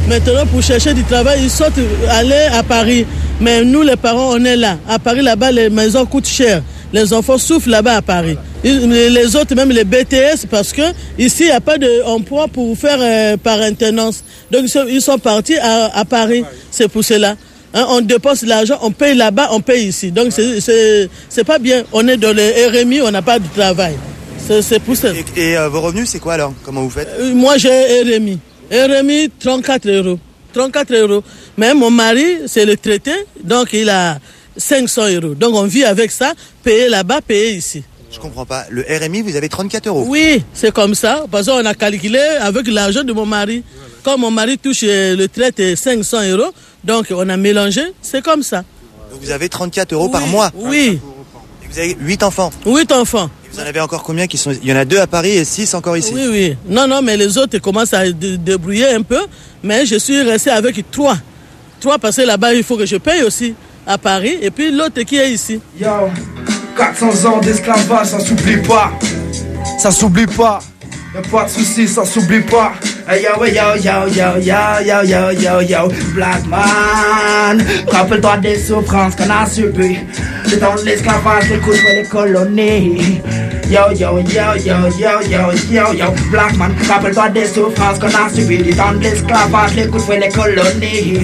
[SPEAKER 24] Maintenant, pour chercher du travail, ils sortent aller à Paris. Mais nous, les parents, on est là. À Paris, là-bas, les maisons coûtent cher. Les enfants souffrent là-bas à Paris. Les autres, même les B T S, parce que ici, il n'y a pas d'emploi pour faire euh, par intendance. Donc, ils sont partis à, à Paris. C'est pour cela. Hein, on dépense l'argent, on paye là-bas, on paye ici. Donc, c'est, c'est, c'est pas bien. On est dans le R M I, on n'a pas de travail. C'est, c'est pour ça.
[SPEAKER 19] Et, et euh, vos revenus, c'est quoi alors? Comment vous faites?
[SPEAKER 24] euh, Moi, j'ai R M I. R M I, trente-quatre euros. trente-quatre euros. Mais mon mari, c'est le traité, donc il a cinq cents euros. Donc on vit avec ça, payer là-bas, payer ici.
[SPEAKER 19] Je comprends pas. Le R M I, vous avez trente-quatre euros?
[SPEAKER 24] Oui, c'est comme ça, parce qu'on a calculé avec l'argent de mon mari. Comme mon mari touche le traité cinq cents euros, donc on a mélangé, c'est comme ça.
[SPEAKER 19] Donc vous avez trente-quatre euros
[SPEAKER 24] oui,
[SPEAKER 19] par mois?
[SPEAKER 24] Oui.
[SPEAKER 19] Et vous avez huit enfants?
[SPEAKER 24] huit enfants.
[SPEAKER 19] Et vous en avez encore combien qui sont... Il y en a deux à Paris et six encore ici?
[SPEAKER 24] Oui, oui. Non, non, mais les autres commencent à dé- débrouiller un peu, mais je suis resté avec trois. Trois parce que là-bas, il faut que je paye aussi à Paris, et puis l'autre qui est ici.
[SPEAKER 18] Yo, quatre cents ans d'esclavage, ça s'oublie pas. Ça s'oublie pas. Y'a pas de soucis, ça s'oublie pas. Hey, yo, yo, yo, yo, yo, yo, yo, yo, yo, Black man. Rappelle-toi des souffrances qu'on a subies. C'est dans l'esclavage, les coups de les colonies. Yo, yo, yo, yo, yo, yo, yo, yo, Black man. Rappelle-toi des souffrances qu'on a subies. Dans l'esclavage, les coups de les colonies.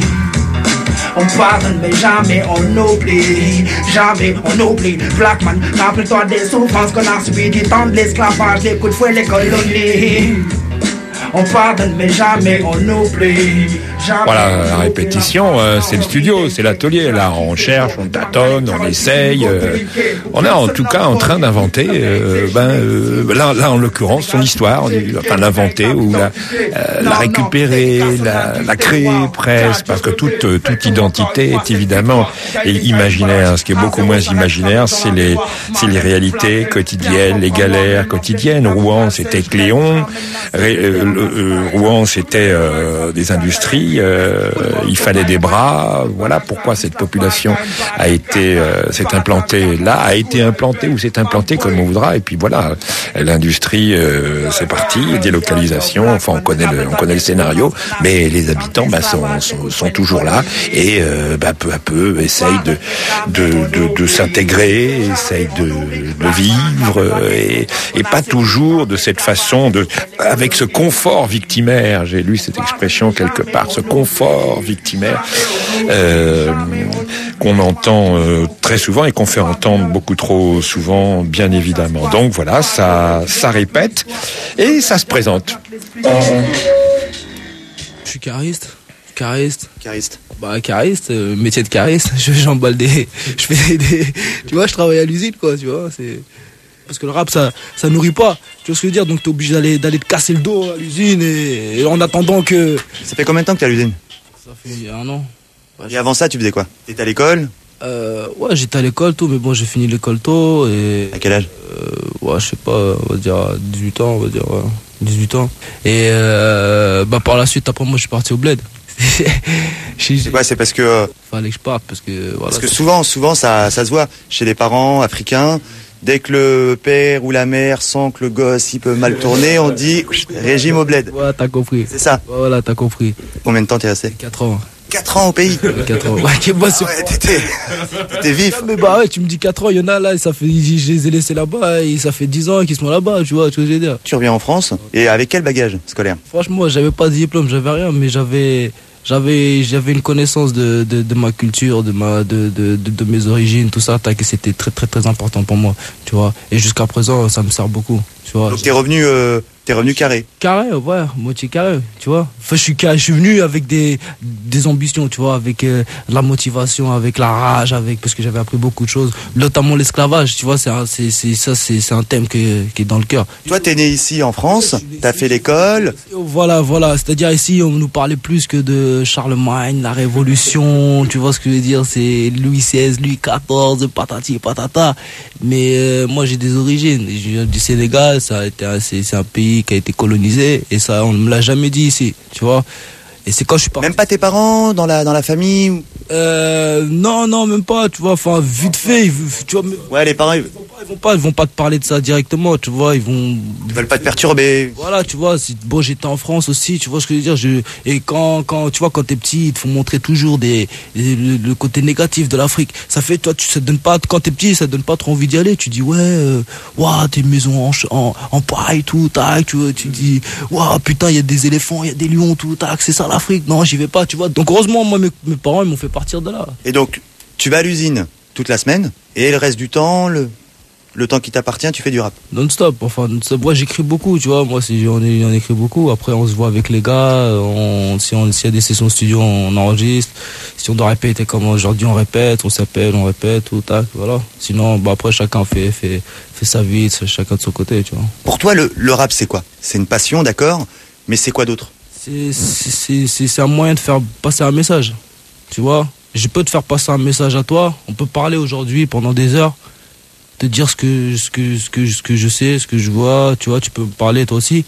[SPEAKER 18] On pardonne mais jamais on oublie. Jamais on oublie. Black man, rappelle-toi des souffrances qu'on a subies du temps de l'esclavage, les coups de fouet, les colonies. On pardonne mais jamais on oublie. Jamais
[SPEAKER 8] Voilà, la répétition, euh, c'est le studio, c'est l'atelier. Là, on cherche, on tâtonne, on essaye. Euh, on est en tout cas en train d'inventer, euh, ben, euh, là, là, en l'occurrence, son histoire. On est en train de l'inventer ou la, euh, la récupérer, la, la créer presque, parce que toute, toute identité est évidemment imaginaire. Ce qui est beaucoup moins imaginaire, c'est les, c'est les réalités quotidiennes, les galères quotidiennes. Rouen, c'était Cléon. Ré, euh, euh, Rouen, c'était euh, des industries. Euh, il fallait des bras. Voilà pourquoi cette population a été euh, s'est implantée là, a été implantée ou s'est implantée comme on voudra. Et puis voilà, l'industrie, euh, c'est parti, délocalisation. Enfin, on connaît le, on connaît le scénario, mais les habitants bah, sont, sont, sont toujours là et euh, bah, peu à peu essayent de de, de, de s'intégrer, essayent de, de vivre et, et pas toujours de cette façon de avec ce confort victimaire. J'ai lu cette expression quelque part. Ce confort victimaire euh, qu'on entend euh, très souvent et qu'on fait entendre beaucoup trop souvent, bien évidemment. Donc voilà, ça, ça répète et ça se présente.
[SPEAKER 5] Je suis cariste. Cariste.
[SPEAKER 19] Cariste.
[SPEAKER 5] Bah, cariste, euh, métier de cariste. Je, j'emballe des, je fais des, tu vois, je travaille à l'usine, quoi, tu vois, c'est... Parce que le rap, ça, ça nourrit pas. Tu vois ce que je veux dire? Donc t'es obligé d'aller, d'aller te casser le dos à l'usine et, et en attendant que...
[SPEAKER 19] Ça fait combien de temps que t'es à l'usine?
[SPEAKER 5] Ça fait un an.
[SPEAKER 19] Ouais, et avant ça, tu faisais quoi? T'étais à l'école?
[SPEAKER 5] Euh, ouais, j'étais à l'école tôt, mais bon, j'ai fini l'école tôt et...
[SPEAKER 19] À quel âge?
[SPEAKER 5] euh, Ouais, je sais pas, on va dire dix-huit ans, on va dire, ouais, dix-huit ans. Et euh, bah par la suite, après moi, je suis parti au bled.
[SPEAKER 19] C'est quoi? C'est parce que...
[SPEAKER 5] Fallait que je parte, parce que... Voilà,
[SPEAKER 19] parce que souvent, souvent, ça, ça se voit chez les parents africains. Dès que le père ou la mère sent que le gosse il peut mal tourner, on dit régime au bled.
[SPEAKER 5] Ouais, t'as compris.
[SPEAKER 19] C'est ça.
[SPEAKER 5] Voilà, t'as compris.
[SPEAKER 19] Combien de temps t'es resté?
[SPEAKER 5] quatre ans.
[SPEAKER 19] quatre ans au pays.
[SPEAKER 5] quatre ans. Ouais, qui bosse.
[SPEAKER 19] Ouais, t'étais, t'étais vif.
[SPEAKER 5] Mais bah ouais, tu me dis quatre ans, il y en a là, ça fait, je les ai laissés là-bas, et ça fait dix ans qu'ils sont là-bas, tu vois, tu vois ce que je veux dire.
[SPEAKER 19] Tu reviens en France, et avec quel bagage scolaire?
[SPEAKER 5] Franchement, j'avais pas de diplôme, j'avais rien, mais j'avais, j'avais, j'avais une connaissance de, de, de ma culture, de ma, de, de, de, de mes origines, tout ça, que c'était très, très, très important pour moi, tu vois. Et jusqu'à présent, ça me sert beaucoup, tu vois.
[SPEAKER 19] Donc t'es revenu, euh, t'es revenu carré.
[SPEAKER 5] Carré, ouais, moitié carré, tu vois. Enfin, je suis carré, je suis venu avec des, des ambitions, tu vois, avec euh, la motivation, avec la rage, avec, parce que j'avais appris beaucoup de choses, notamment l'esclavage, tu vois, c'est, un, c'est, c'est, ça, c'est, c'est un thème que, qui est dans le cœur.
[SPEAKER 19] Toi, t'es né ici en France, t'as fait l'école.
[SPEAKER 5] Voilà, voilà, c'est-à-dire ici, on nous parlait plus que de Charlemagne, la Révolution, tu vois ce que je veux dire, c'est Louis seize, Louis quatorze, patati patata. Mais euh, moi, j'ai des origines, je viens du Sénégal, ça a été, c'est, c'est un pays qui a été colonisé et ça on ne me l'a jamais dit ici, tu vois. Et c'est quand je suis parti.
[SPEAKER 19] Même pas tes parents, dans la, dans la famille?
[SPEAKER 5] Euh, non, non, même pas, tu vois, enfin, vite fait, ils, tu vois.
[SPEAKER 19] Ouais, les parents, ils...
[SPEAKER 5] ils vont pas, ils vont pas te parler de ça directement, tu vois, ils vont.
[SPEAKER 19] Ils veulent pas te perturber.
[SPEAKER 5] Voilà, tu vois, c'est, bon, j'étais en France aussi, tu vois ce que je veux dire, je, et quand, quand, tu vois, quand t'es petit, ils te font montrer toujours des, des le, le côté négatif de l'Afrique. Ça fait, toi, tu, ça te donne pas, quand t'es petit, ça te donne pas trop envie d'y aller, tu dis, ouais, euh, waouh, t'es une maison en, en, en paille, tout, tac, tu vois, tu dis, waouh, putain, il y a des éléphants, il y a des lions, tout, tac, c'est ça l'Afrique. Non, j'y vais pas, tu vois. Donc, heureusement, moi, mes, mes parents, ils m'ont fait partir de là.
[SPEAKER 19] Et donc, tu vas à l'usine toute la semaine, et le reste du temps, le, le temps qui t'appartient, tu fais du rap.
[SPEAKER 5] Non-stop, enfin, non-stop. Moi, j'écris beaucoup, tu vois. Moi, si on, est, on écrit beaucoup. Après, on se voit avec les gars. On, si on, s'il y a des sessions studio, on enregistre. Si on doit répéter comme aujourd'hui, on répète. On s'appelle, on répète, tout, tac, voilà. Sinon, bah, après, chacun fait, fait, fait sa vie, chacun de son côté, tu vois.
[SPEAKER 19] Pour toi, le, le rap, c'est quoi? C'est une passion, d'accord, mais c'est quoi d'autre?
[SPEAKER 5] C'est, c'est, c'est, c'est un moyen de faire passer un message, tu vois. Je peux te faire passer un message à toi. On peut parler aujourd'hui pendant des heures, te dire ce que, ce que, ce que, ce que je sais, ce que je vois. Tu vois, tu peux me parler toi aussi.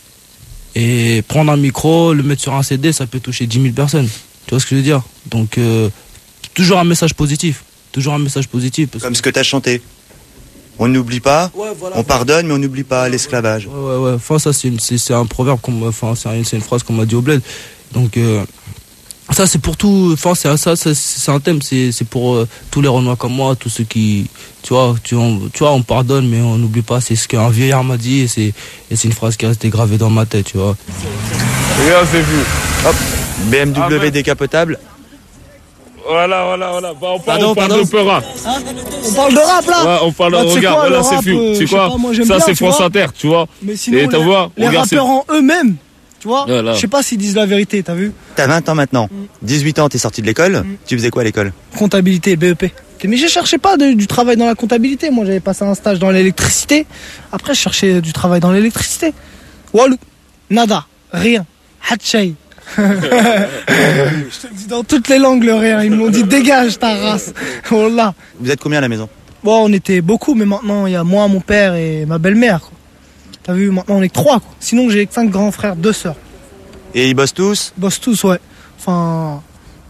[SPEAKER 5] Et prendre un micro, le mettre sur un C D, ça peut toucher dix mille personnes. Tu vois ce que je veux dire? Donc, euh, toujours un message positif. Toujours un message positif.
[SPEAKER 19] Comme ce que tu as chanté. On n'oublie pas,
[SPEAKER 5] ouais, voilà,
[SPEAKER 19] on pardonne, mais on n'oublie pas l'esclavage.
[SPEAKER 5] Ouais, ouais, ouais. Enfin, ça, c'est, une, c'est, c'est un proverbe, qu'on, enfin, c'est, une, c'est une phrase qu'on m'a dit au bled. Donc, euh, ça, c'est pour tout. Enfin, c'est, ça, c'est, c'est un thème. C'est, c'est pour euh, tous les Renois comme moi, tous ceux qui. Tu vois, tu, on, tu vois, on pardonne, mais on n'oublie pas. C'est ce qu'un vieillard m'a dit, et c'est, et c'est une phrase qui est restée gravée dans ma tête, tu vois.
[SPEAKER 21] Regarde, c'est vu.
[SPEAKER 19] Hop, B M W ah, mais... décapotable.
[SPEAKER 16] Voilà, voilà, voilà. Bah, on parle,
[SPEAKER 6] pardon,
[SPEAKER 16] on parle
[SPEAKER 6] pardon.
[SPEAKER 16] de peu rap.
[SPEAKER 6] Hein on parle de rap là.
[SPEAKER 16] Ouais, on parle.
[SPEAKER 6] Bah,
[SPEAKER 16] regarde,
[SPEAKER 6] quoi,
[SPEAKER 16] voilà, c'est fou.
[SPEAKER 6] Euh,
[SPEAKER 16] c'est quoi
[SPEAKER 6] pas, moi,
[SPEAKER 16] ça,
[SPEAKER 6] bien,
[SPEAKER 16] c'est France Inter, tu vois.
[SPEAKER 6] Mais sinon,
[SPEAKER 16] et,
[SPEAKER 6] les,
[SPEAKER 16] vois,
[SPEAKER 6] les
[SPEAKER 16] regarde,
[SPEAKER 6] rappeurs en eux-mêmes, tu vois.
[SPEAKER 16] Voilà.
[SPEAKER 6] Je sais pas s'ils disent la vérité, t'as vu.
[SPEAKER 19] T'as vingt ans maintenant. Mm. dix-huit ans, t'es sorti de l'école. Mm. Tu faisais quoi à l'école?
[SPEAKER 6] Comptabilité, B E P. Mais je cherchais pas de, du travail dans la comptabilité. Moi, j'avais passé un stage dans l'électricité. Après, je cherchais du travail dans l'électricité. Walou, nada, rien, hatchay. Je te le dis dans toutes les langues le rien. Ils m'ont dit dégage ta race. Voilà.
[SPEAKER 19] Vous êtes combien à la maison?
[SPEAKER 6] Bon, on était beaucoup, mais maintenant il y a moi, mon père et ma belle-mère. Quoi. T'as vu, maintenant on est que trois. Quoi. Sinon j'ai cinq grands frères, deux sœurs.
[SPEAKER 19] Et ils bossent tous?
[SPEAKER 6] Ils bossent tous, ouais. Enfin,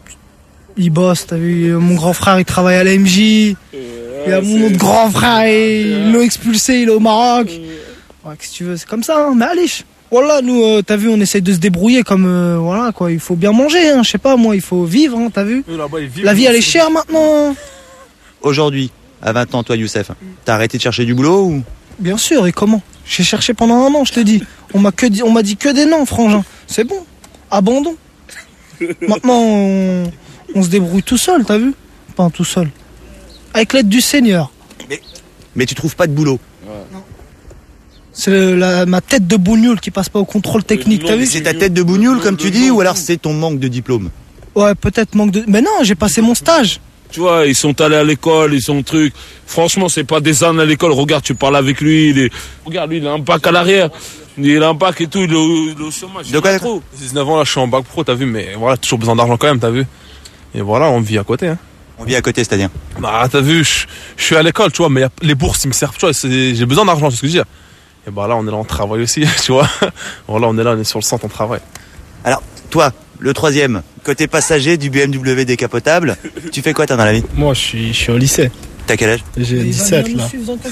[SPEAKER 6] ils bossent. T'as vu, mon grand frère il travaille à la M J. Il y a mon autre grand frère, ils l'ont expulsé, il est au Maroc. Ouais, qu'est-ce que tu veux, c'est comme ça. Hein. Mais allez. Voilà, nous, euh, t'as vu, on essaye de se débrouiller comme, euh, voilà, quoi. Il faut bien manger, hein, je sais pas, moi, il faut vivre, hein, t'as vu. La vie, elle est chère maintenant.
[SPEAKER 19] Aujourd'hui, à vingt ans, toi, Youssef, t'as arrêté de chercher du boulot ou?
[SPEAKER 6] Bien sûr, et comment? J'ai cherché pendant un an, je te dis. On m'a que dit, on m'a dit que des noms, frangin. C'est bon, abandon. Maintenant, on, on se débrouille tout seul, t'as vu? Pas tout seul. Avec l'aide du Seigneur.
[SPEAKER 19] Mais, mais tu trouves pas de boulot?
[SPEAKER 6] Ouais. Non. C'est le, la, ma tête de bougnoule qui passe pas au contrôle technique, t'as vu?
[SPEAKER 19] C'est ta tête de bougnoule, comme tu dis, ou alors c'est ton manque de diplôme?
[SPEAKER 6] Ouais, peut-être manque de... Mais non, j'ai passé mon stage.
[SPEAKER 16] Tu vois, ils sont allés à l'école, ils sont trucs. Franchement, c'est pas des ânes à l'école. Regarde, tu parles avec lui, il est... Regarde, lui, il a un bac à l'arrière. Il a un bac et tout, il est au, il est au chômage.
[SPEAKER 19] De quoi,
[SPEAKER 16] trop.
[SPEAKER 21] dix-neuf ans, là, je suis en bac pro, t'as vu, mais voilà, toujours besoin d'argent quand même, t'as vu? Et voilà, on vit à côté, hein.
[SPEAKER 19] On vit à côté, c'est-à-dire?
[SPEAKER 21] Bah, t'as vu, je, je suis à l'école, tu vois, mais y a, les bourses, ils me servent, tu vois, c'est, j'ai besoin d'argent, c'est ce que je veux dire. Et bah là, on est là, on travaille aussi, tu vois. Voilà, on est là, on est sur le centre, on travaille.
[SPEAKER 19] Alors, toi, le troisième, côté passager du B M W décapotable, tu fais quoi, toi, dans la vie?
[SPEAKER 7] Moi, je suis, je suis au lycée.
[SPEAKER 19] T'as quel âge?
[SPEAKER 7] J'ai dix-sept, là.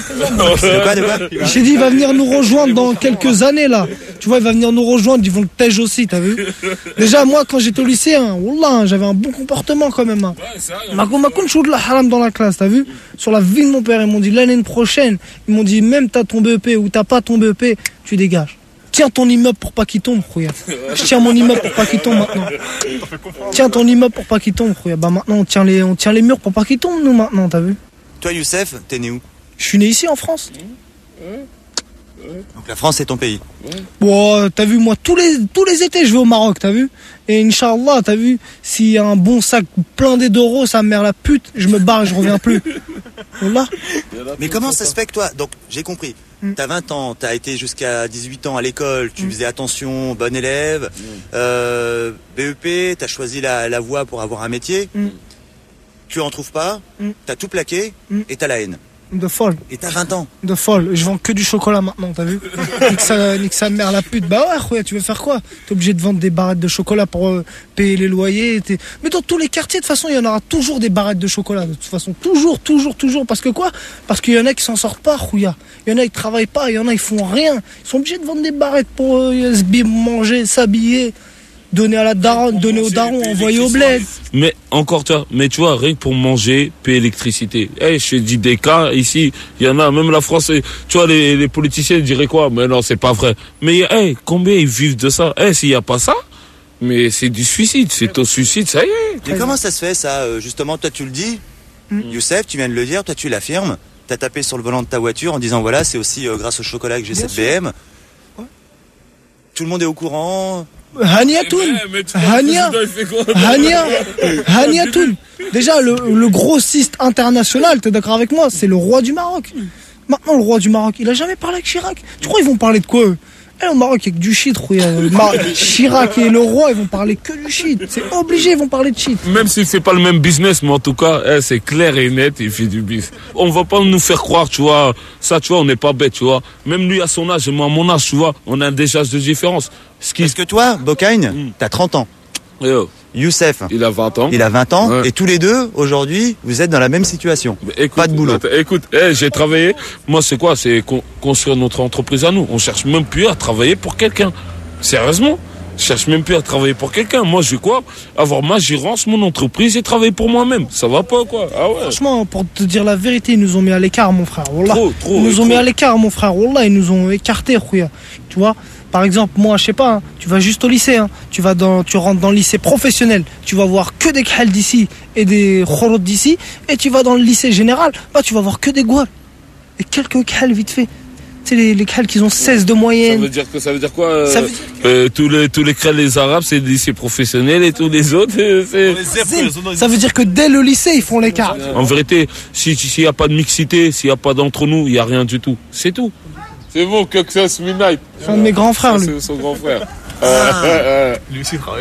[SPEAKER 19] De quoi, de quoi?
[SPEAKER 6] J'ai dit, il va venir nous rejoindre dans quelques années, là. Tu vois, il va venir nous rejoindre, ils vont le tège aussi, t'as vu? Déjà, moi, quand j'étais au lycée, hein, wallah, j'avais un bon comportement quand même. Hein. Ma je de la haram dans la classe, t'as vu? Sur la vie de mon père, ils m'ont dit l'année prochaine, ils m'ont dit, même t'as ton B E P ou t'as pas ton B E P, tu dégages. Tiens ton immeuble pour pas qu'il tombe, Khouya. Je tiens mon immeuble pour pas qu'il tombe maintenant. Tiens ton immeuble pour pas qu'il tombe, Khouya. Bah maintenant, on tient les, on tient les murs pour pas qu'il tombe, nous, maintenant, t'as vu?
[SPEAKER 19] Toi, Youssef, t'es né où?
[SPEAKER 6] Je suis né ici, en France.
[SPEAKER 19] Donc la France, c'est ton pays.
[SPEAKER 6] Bon, t'as vu, moi, tous les, tous les étés, je vais au Maroc, t'as vu? Et Inch'Allah, t'as vu, s'il y a un bon sac blindé d'euros, ça me mère la pute, je me barre et je reviens plus. Voilà.
[SPEAKER 19] Mais comment ça se fait que toi, donc j'ai compris, mm. t'as vingt ans, t'as été jusqu'à dix-huit ans à l'école, tu mm. faisais attention, bon élève, mm. euh, B E P, t'as choisi la, la voie pour avoir un métier, mm. tu en trouves pas, mm. t'as tout plaqué mm. et t'as la haine.
[SPEAKER 6] De folle.
[SPEAKER 19] Et t'as vingt ans.
[SPEAKER 6] De folle. Je vends que du chocolat maintenant, t'as vu? Nique sa, nique sa mère la pute. Bah ouais, Khouya, tu veux faire quoi? T'es obligé de vendre des barrettes de chocolat pour euh, payer les loyers. T'es... Mais dans tous les quartiers, de toute façon, il y en aura toujours des barrettes de chocolat. De toute façon, toujours, toujours, toujours. Parce que quoi? Parce qu'il y en a qui s'en sortent pas, Khouya. Il y en a qui travaillent pas, il y en a qui font rien. Ils sont obligés de vendre des barrettes pour euh, se manger, s'habiller. Donner à la daronne, donner au daron, envoyer au bled.
[SPEAKER 16] Mais encore toi, mais tu vois, rien que pour manger, payer l'électricité. Eh, hey, je te dis des cas, ici, il y en a, même la France, tu vois, les, les politiciens diraient quoi? Mais non, c'est pas vrai. Mais, hey, combien ils vivent de ça? Eh, hey, s'il y a pas ça, mais c'est du suicide, c'est au suicide, ça y est.
[SPEAKER 19] Et comment ça se fait, ça? Justement, toi, tu le dis, mm. Youssef, tu viens de le dire, toi, tu l'affirmes. T'as tapé sur le volant de ta voiture en disant, voilà, c'est aussi euh, grâce au chocolat que j'ai cette B M. Ouais. Tout le monde est au courant.
[SPEAKER 6] Hania Toun, Hania, Hania, Hania Toun. Déjà, le, le grossiste international, t'es d'accord avec moi? C'est le roi du Maroc. Maintenant, le roi du Maroc, il a jamais parlé avec Chirac. Tu crois qu'ils vont parler de quoi, eux? Eh, au Maroc, il y a que du shit, Mar- Chirac et le roi, ils vont parler que du shit. C'est obligé, ils vont parler de shit.
[SPEAKER 16] Même si c'est pas le même business, mais en tout cas, eh, c'est clair et net, il fait du business. On va pas nous faire croire, tu vois, ça, tu vois, on n'est pas bête, tu vois. Même lui, à son âge, et moi, à mon âge, tu vois, on a des âges de différence.
[SPEAKER 19] Ce qui... Parce que toi, Bocagne, mm. t'as trente ans.
[SPEAKER 16] Yo.
[SPEAKER 19] Youssef,
[SPEAKER 16] il a vingt ans.
[SPEAKER 19] Il a vingt ans,
[SPEAKER 16] ouais.
[SPEAKER 19] Et tous les deux, aujourd'hui, vous êtes dans la même situation.
[SPEAKER 16] Écoute,
[SPEAKER 19] pas de boulot.
[SPEAKER 16] Attends, écoute, hey, j'ai travaillé. Moi, c'est quoi? C'est con- construire notre entreprise à nous. On cherche même plus à travailler pour quelqu'un. Sérieusement, je cherche même plus à travailler pour quelqu'un. Moi, je vais quoi? Avoir ma gérance, mon entreprise et travailler pour moi-même. Ça va pas, quoi? Ah ouais.
[SPEAKER 6] Franchement, pour te dire la vérité, ils nous ont mis à l'écart, mon frère. Wallah.
[SPEAKER 16] Trop, trop.
[SPEAKER 6] Ils nous
[SPEAKER 16] trop.
[SPEAKER 6] ont mis à l'écart, mon frère. Wallah, ils nous ont écartés, Khouya. Tu vois? Par exemple, moi, je sais pas, hein, tu vas juste au lycée, hein, tu vas dans, tu rentres dans le lycée professionnel, tu vas voir que des khals d'ici et des khorots d'ici, et tu vas dans le lycée général, bah, tu vas voir que des gouals. Et quelques khals vite fait. Tu sais, les, les khals qui ont seize de moyenne.
[SPEAKER 16] Ça veut dire que ça veut dire quoi? Euh,
[SPEAKER 6] ça veut dire...
[SPEAKER 16] euh, tous les, tous les khals, les arabes, c'est des lycées professionnels et tous les autres, c'est...
[SPEAKER 6] Ça veut dire que dès le lycée, ils font l'écart.
[SPEAKER 16] En vérité, s'il n'y a pas de mixité, s'il n'y a pas d'entre nous, il n'y a rien du tout. C'est tout. C'est bon, Coxas Midnight.
[SPEAKER 6] C'est un de mes grands frères, lui.
[SPEAKER 16] C'est son grand frère.
[SPEAKER 6] Ah.
[SPEAKER 16] Euh, lui aussi, travaille.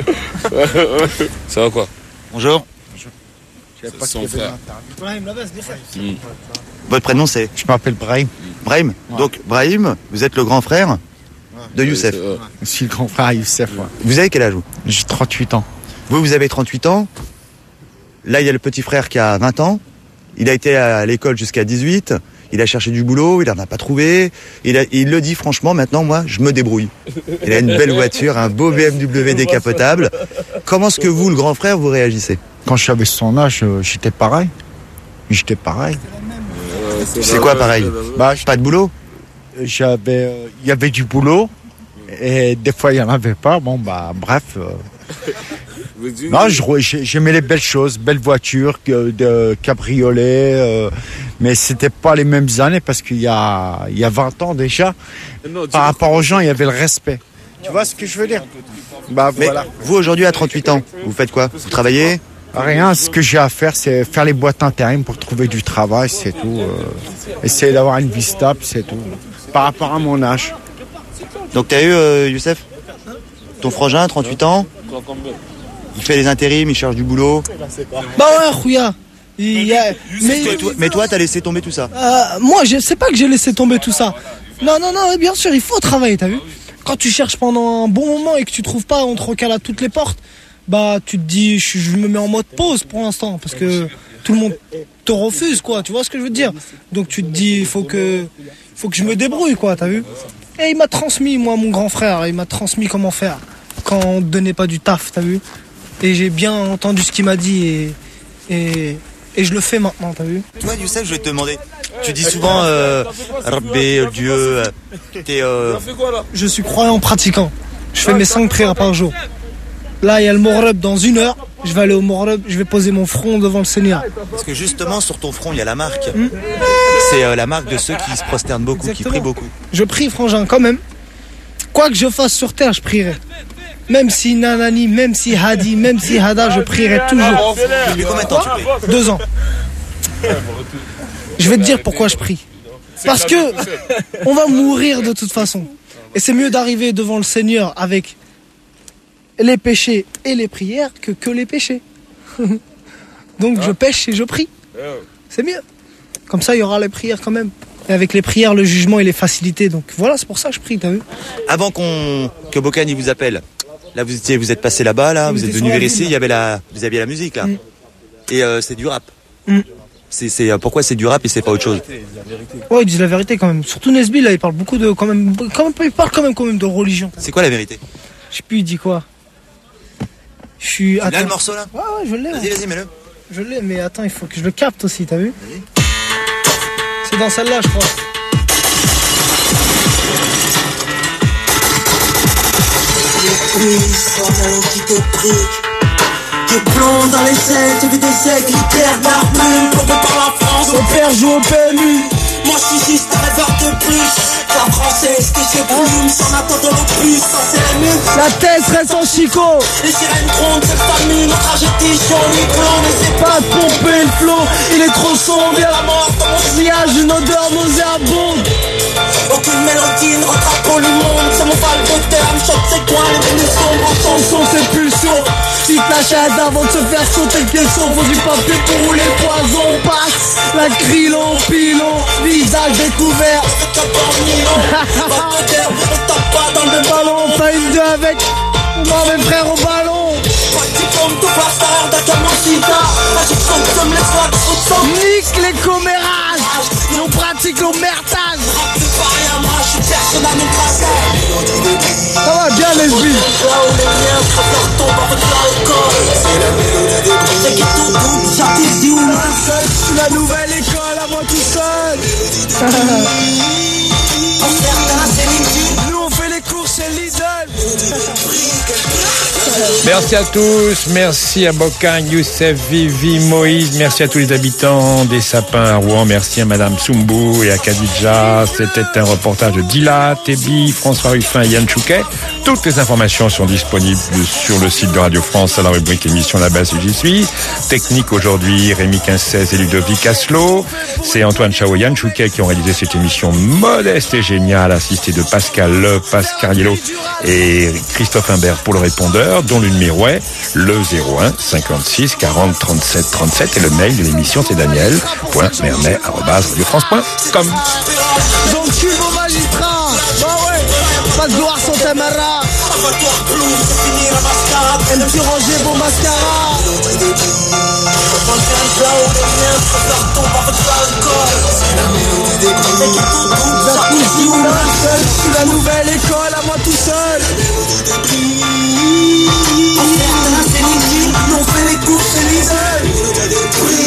[SPEAKER 16] Ça va quoi?
[SPEAKER 19] Bonjour.
[SPEAKER 16] Bonjour. C'est son frère.
[SPEAKER 19] Mmh. Votre prénom, c'est?
[SPEAKER 9] Je m'appelle Brahim.
[SPEAKER 19] Brahim. Ouais. Donc, Brahim, vous êtes le grand frère de Youssef.
[SPEAKER 9] Ouais, je suis le grand frère Youssef. Ouais.
[SPEAKER 19] Vous avez quel âge, vous?
[SPEAKER 9] J'ai trente-huit ans.
[SPEAKER 19] Vous, vous avez trente-huit ans. Là, il y a le petit frère qui a vingt ans. Il a été à l'école jusqu'à dix-huit. Il a cherché du boulot, il n'en a pas trouvé. Il, a, il le dit franchement, maintenant, moi, je me débrouille. Il a une belle voiture, un beau B M W décapotable. Comment est-ce que vous, le grand frère, vous réagissez?
[SPEAKER 9] Quand j'avais son âge, j'étais pareil. J'étais pareil.
[SPEAKER 19] C'est quoi pareil? Bah, pas de boulot?
[SPEAKER 9] J'avais, euh, il y avait du boulot et des fois il y en avait pas. Bon bah bref. Euh... Non, j'aimais les belles choses, belles voitures, de cabriolets, euh, mais c'était pas les mêmes années parce qu'il y a, il y a vingt ans déjà. Par rapport aux gens, il y avait le respect. Tu vois ce que je veux dire?
[SPEAKER 19] Bah voilà. Mais vous aujourd'hui à trente-huit ans, vous faites quoi? Vous travaillez?
[SPEAKER 9] Rien, ce que j'ai à faire, c'est faire les boîtes intérim pour trouver du travail, c'est tout. Euh, essayer d'avoir une vie stable, c'est tout. Par rapport à mon âge.
[SPEAKER 19] Donc t'as eu, euh, Youssef? Ton frangin, trente-huit ans? Il fait les intérims, il cherche du boulot.
[SPEAKER 6] Bah ouais, Khouya. Il a...
[SPEAKER 19] mais... mais toi, mais toi, t'as laissé tomber tout ça?
[SPEAKER 6] euh, Moi, je sais pas que j'ai laissé tomber tout ça. Non, non, non, bien sûr, il faut travailler, t'as vu? Quand tu cherches pendant un bon moment et que tu trouves pas, on te recale à toutes les portes. Bah tu te dis je, je me mets en mode pause pour l'instant parce que tout le monde te refuse quoi, tu vois ce que je veux te dire. Donc tu te dis il faut que faut que je me débrouille quoi, t'as vu. Et il m'a transmis moi mon grand frère, il m'a transmis comment faire quand on te donnait pas du taf, t'as vu. Et j'ai bien entendu ce qu'il m'a dit et et et je le fais maintenant, t'as vu.
[SPEAKER 19] Toi Youssef, je vais te demander, tu dis souvent euh, Rabbi, Dieu, euh, t'es euh...
[SPEAKER 6] Je suis croyant pratiquant. Je fais mes cinq prières par jour. Là, il y a le Maghreb dans une heure. Je vais aller au Maghreb, je vais poser mon front devant le Seigneur.
[SPEAKER 19] Parce que justement, sur ton front, il y a la marque. Mmh. C'est euh, la marque de ceux qui se prosternent beaucoup, exactement. Qui prient beaucoup.
[SPEAKER 6] Je prie, frangin, quand même. Quoi que je fasse sur terre, je prierai. Même si Nanani, même si Hadi, même si Hada, je prierai toujours.
[SPEAKER 19] Depuis combien de temps tu pries?
[SPEAKER 6] Deux ans. Je vais te dire pourquoi je prie. Parce que on va mourir de toute façon. Et c'est mieux d'arriver devant le Seigneur avec les péchés et les prières que que les péchés. Donc je pêche et je prie. C'est mieux. Comme ça, il y aura les prières quand même. Et avec les prières, le jugement, il est facilité. Donc voilà, c'est pour ça que je prie, t'as vu.
[SPEAKER 19] Avant qu'on que Bokani vous appelle, là vous étiez, vous êtes passé là-bas, là, vous, vous êtes venu ici, il y avait la, vous aviez la musique là, mm. et euh, c'est du rap. Mm. C'est, c'est pourquoi c'est du rap et c'est pas autre chose.
[SPEAKER 6] Ouais, ils disent la vérité quand même. Surtout Nesby là, il parle beaucoup de, quand même, quand même, il parle quand même, quand même de religion.
[SPEAKER 19] C'est quoi la vérité?
[SPEAKER 6] Je sais plus, il dit quoi. Je suis.
[SPEAKER 19] Tu l'as le morceau là?
[SPEAKER 6] Ouais, ouais, je l'ai.
[SPEAKER 19] Vas-y, vas-y, mets-le.
[SPEAKER 6] Je l'ai, mais attends, il faut que je le capte aussi, t'as vu? Vas-y. C'est dans celle-là, je crois.
[SPEAKER 2] Je plonge dans les scènes, j'ai vu des aigles, l'hiver d'armes, plombé par la France.
[SPEAKER 6] Mon père joue au P M U.
[SPEAKER 2] Moi je suis juste un rêveur de plus. La française que je plume, sans attendre le plus, ça c'est la mieux.
[SPEAKER 6] La tête reste en chicot.
[SPEAKER 2] Les sirènes grondent, c'est famille, notre tragédie jaune, nigrons, mais c'est
[SPEAKER 6] pas de pomper le flot, il est trop sombre, y'a la mort dans mon sillage, une odeur nauséabonde.
[SPEAKER 2] Aucune mélodie ne retrape pour le monde, c'est mon val de terme, choc ses coins, les menus sombres,
[SPEAKER 6] chanson c'est pulsion. Si t'achètes avant de se faire sauter le caisson, faut du papier pour rouler le poison, passe. La crilon, pilon, visage découvert.
[SPEAKER 2] On tape pas dans le
[SPEAKER 6] ballon, on fait une deux avec moi mes frères au ballon. Nique les commérages, on pratique l'omertage. Ça va bien les filles. La nouvelle école à moi tout seul. Nous on fait les courses chez Lidl.
[SPEAKER 8] Merci à tous, merci à Bokan, Youssef, Vivi, Moïse, merci à tous les habitants des Sapins à Rouen, merci à Madame Soumbou et à Khadija. C'était un reportage de Dila, Tebi, François Ruffin et Yann Chouquet. Toutes les informations sont disponibles sur le site de Radio France à la rubrique émission La Base et J'y suis. Technique aujourd'hui, Rémi quinze seize et Ludovic Asselot. C'est Antoine Chao et Yann Chouquet qui ont réalisé cette émission modeste et géniale, assistée de Pascal Le Pascariello et Christophe Imbert pour le répondeur, dont le numéro est le zéro un cinquante-six quarante trente-sept trente-sept et le mail de l'émission c'est daniel point mermet arobase radio france point com.
[SPEAKER 6] Donc tu vos magistrats, bah ouais, pas de gloire sans Tamara. M T Ranger vos mascaras. Je suis la nouvelle école à moi tout seul.
[SPEAKER 2] On fait les courses chez Lidl.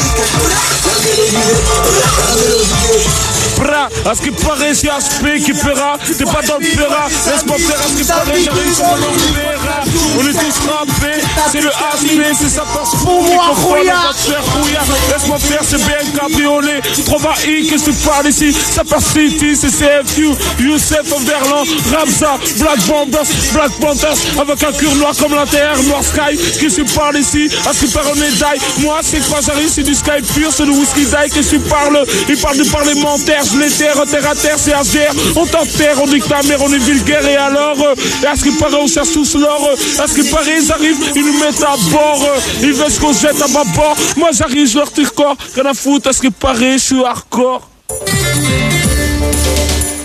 [SPEAKER 16] Bra, à ce qui paraît, c'est Aspect qui paiera. T'es pas dans le paiera. Laisse-moi faire à ce qui paraît, j'arrive sur mon paiera. On est tous frappés, c'est le Aspect, c'est ça passe pour moi, Rouya. Laisse-moi faire, c'est bien cabriolet. Trova I, qu'est-ce que tu parles ici? Ça passe City, c'est C F U, Youssef Verlan, Ramza, Black Panthers, Black Panthers, avec un cure noir comme la terre, Noir Sky. Qu'est-ce que tu parles ici? À ce qui paraît, on est die. Moi, c'est quoi, j'arrive, c'est du Sky pur, c'est le whisky die. Qu'est-ce que tu parles? Il parle du parlementaire. Je les terre, terre à terre, c'est Asgère. On t'enterre, on dit que ta mère, on est vulgaire. Et alors, euh, à ce qui paraît, on cherche tous l'or. Euh, à ce qui paraît, ils arrivent, ils nous mettent à bord. Euh, ils veulent qu'on se jette à ma bord. Moi, j'arrive, je leur tire corps. Rien à foutre, à ce qui paraît, je suis hardcore.